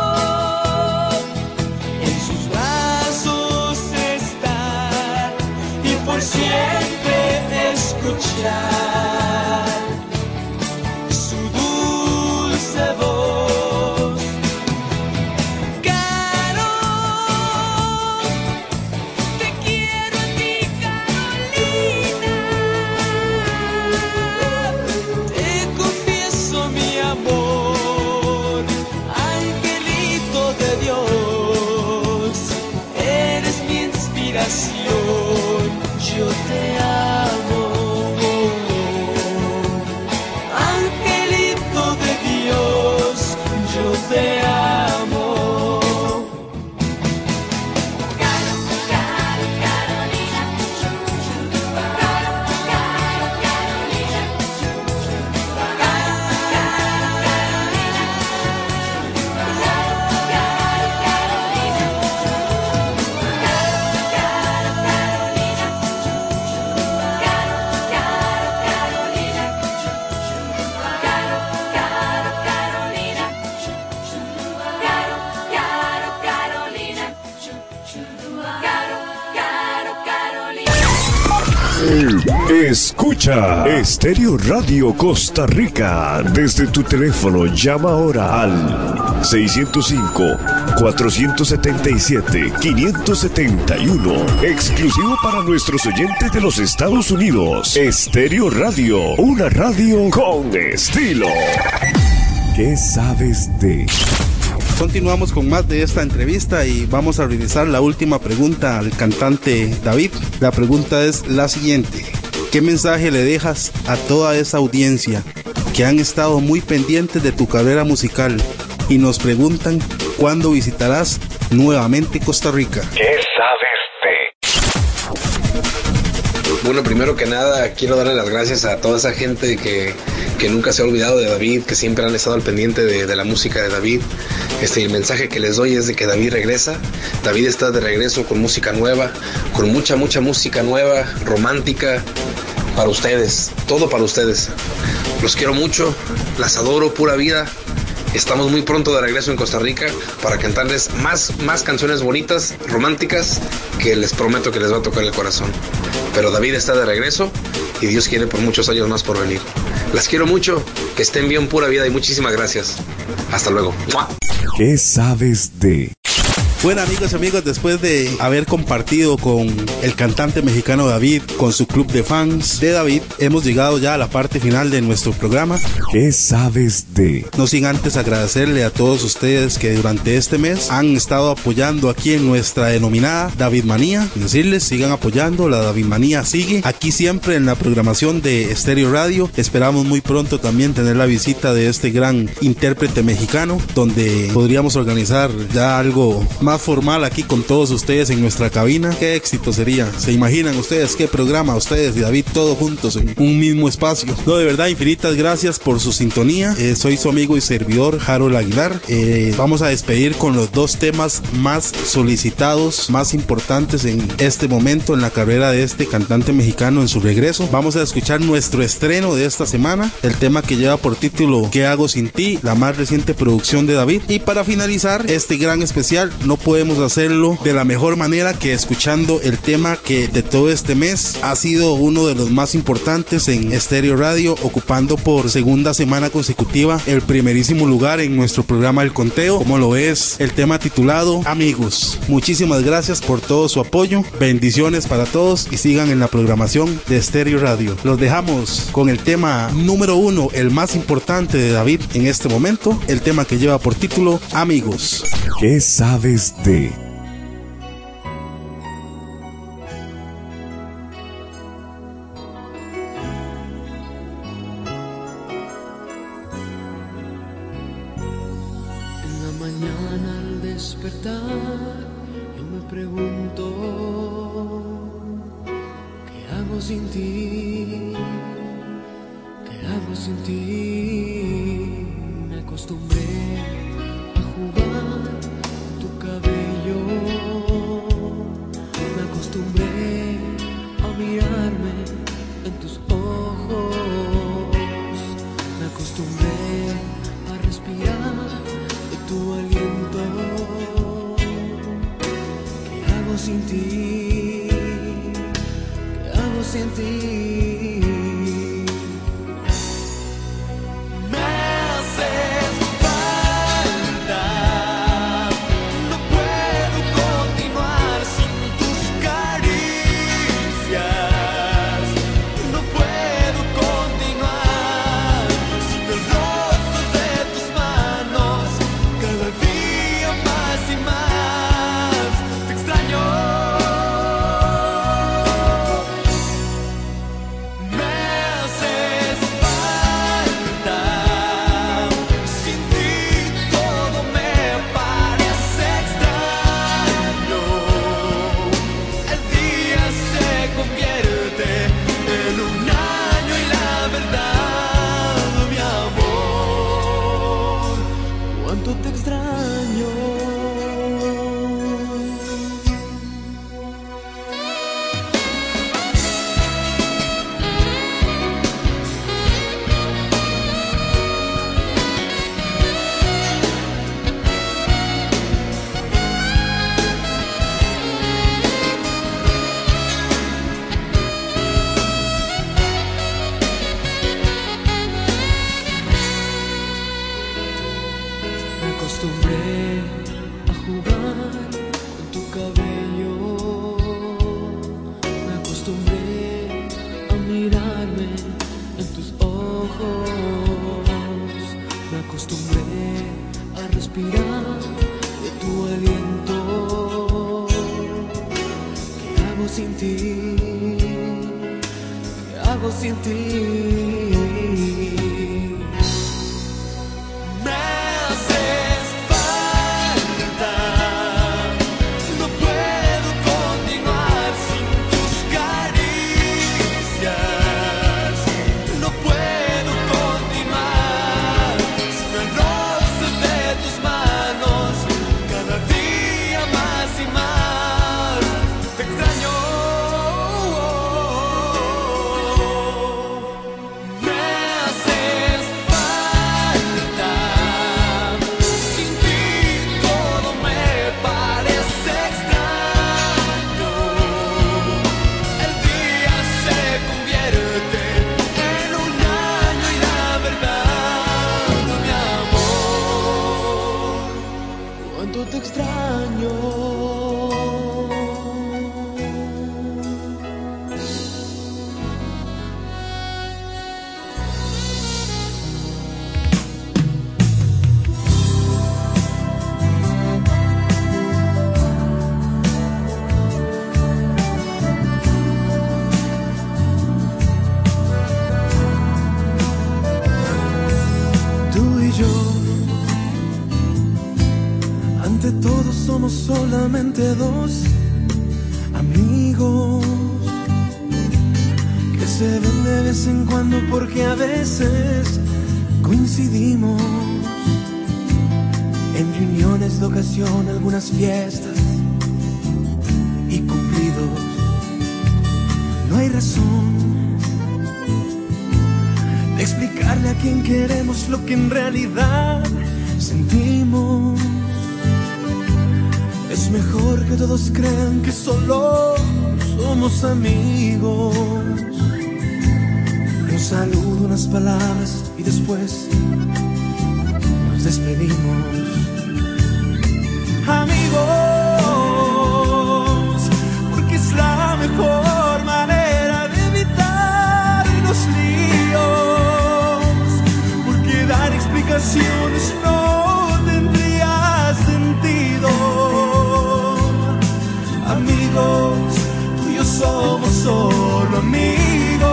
en sus brazos estar y por siempre escuchar su dulce voz. Caro, te quiero a ti, Carolina. Te confieso mi amor, angelito de Dios. Eres mi inspiración, yo te amo. Angelito de Dios, yo te amo. Escucha Estéreo Radio Costa Rica. Desde tu teléfono llama ahora al 605-477-571. Exclusivo para nuestros oyentes de los Estados Unidos. Estéreo Radio, una radio con estilo. ¿Qué sabes de? Continuamos con más de esta entrevista y vamos a realizar la última pregunta al cantante David. La pregunta es la siguiente: ¿qué mensaje le dejas a toda esa audiencia que han estado muy pendientes de tu carrera musical y nos preguntan cuándo visitarás nuevamente Costa Rica? ¿Qué sabes de? Bueno, primero que nada, quiero darle las gracias a toda esa gente que nunca se ha olvidado de David, que siempre han estado al pendiente de la música de David. El mensaje que les doy es de que David regresa. David está de regreso con música nueva, con mucha música nueva, romántica, para ustedes, todo para ustedes. Los quiero mucho, las adoro, pura vida. Estamos muy pronto de regreso en Costa Rica para cantarles más canciones bonitas, románticas, que les prometo que les va a tocar el corazón. Pero David está de regreso y Dios quiere por muchos años más por venir. Las quiero mucho, que estén bien, pura vida, y muchísimas gracias. Hasta luego. ¡Mua! ¿Qué sabes de? Bueno, amigos, después de haber compartido con el cantante mexicano David, con su club de fans de David, hemos llegado ya a la parte final de nuestro programa. ¿Qué sabes de? No sin antes agradecerle a todos ustedes que durante este mes han estado apoyando aquí en nuestra denominada David Manía. Decirles, sigan apoyando, la David Manía sigue aquí siempre en la programación de Estéreo Radio. Esperamos muy pronto también tener la visita de este gran intérprete mexicano, donde podríamos organizar ya algo más formal aquí con todos ustedes en nuestra cabina. Qué éxito sería. ¿Se imaginan ustedes qué programa? Ustedes y David todos juntos en un mismo espacio. No, de verdad, infinitas gracias por su sintonía. Soy su amigo y servidor Harold Aguilar. Vamos a despedir con los dos temas más solicitados, más importantes en este momento en la carrera de este cantante mexicano en su regreso. Vamos a escuchar nuestro estreno de esta semana, el tema que lleva por título ¿Qué hago sin ti?, la más reciente producción de David. Y para finalizar este gran especial, no podemos hacerlo de la mejor manera que escuchando el tema que de todo este mes ha sido uno de los más importantes en Estéreo Radio, ocupando por segunda semana consecutiva el primerísimo lugar en nuestro programa El Conteo, como lo es el tema titulado Amigos. Muchísimas gracias por todo su apoyo, bendiciones para todos y sigan en la programación de Estéreo Radio. Los dejamos con el tema número 1, el más importante de David en este momento, el tema que lleva por título Amigos. ¿Qué sabes de? En la mañana al despertar, yo me pregunto, ¿qué hago sin ti? ¿Qué hago sin ti? Me acostumbré a jugar con tu cabello, me acostumbré a mirarme en tus ojos, me acostumbré a respirar de tu aliento. ¿Qué hago sin ti? ¿Qué hago sin ti? Sin ti. No puedo continuar sin tus caricias. cuánto te extraño. Somos solamente dos amigos que se ven de vez en cuando porque a veces coincidimos en reuniones de ocasión, algunas fiestas y cumplidos. No hay razón de explicarle a quien queremos lo que en realidad sentimos. Es mejor que todos crean que solo somos amigos. Un saludo, unas palabras y después nos despedimos. Amigos, porque es la mejor manera de evitar los líos. Porque dar explicaciones no tendría sentido. Amigos, tú y yo somos solo amigos.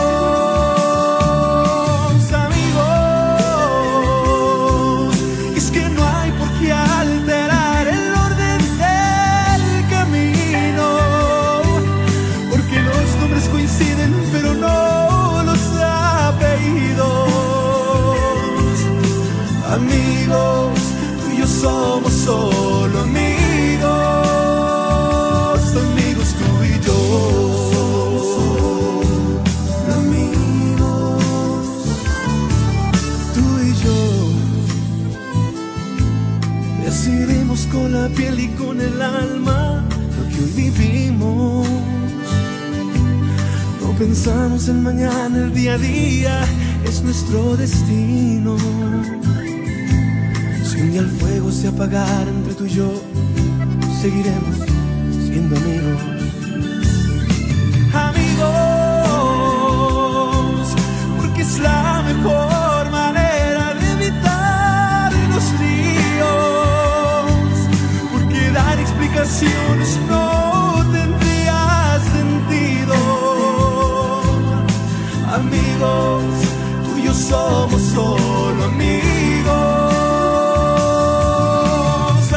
Amigos, es que no hay por qué alterar el orden del camino, porque los nombres coinciden pero no los apellidos. Amigos, tú y yo somos solo amigos. Con la piel y con el alma lo que hoy vivimos. No pensamos en mañana, el día a día es nuestro destino. Si un día el fuego se apagara entre tú y yo, seguiremos siendo amigos. Amigos, porque es la mejor manera de evitar los líos. Dar explicaciones no tendría sentido. Amigos, tú y yo somos solo amigos.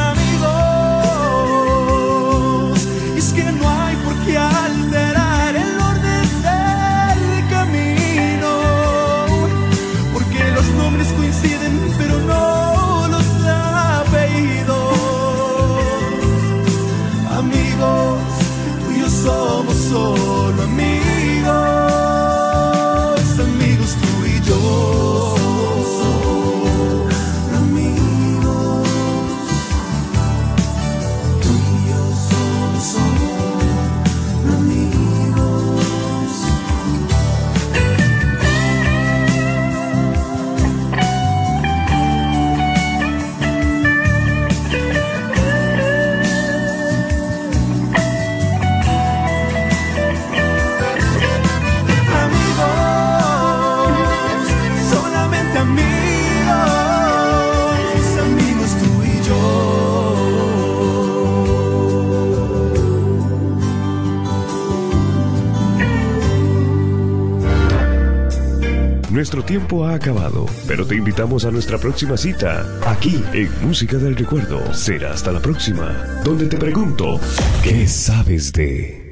Amigos, es que no hay por qué alterar el orden del camino, porque los nombres coinciden pero no los apellidos. Amigos, tú y yo somos solo amigos. Amigos, tú y yo. Amigos, tú y yo somos solo amigos. Nuestro tiempo ha acabado, pero te invitamos a nuestra próxima cita, aquí en Música del Recuerdo. Será hasta la próxima, donde te pregunto, ¿qué sabes de...?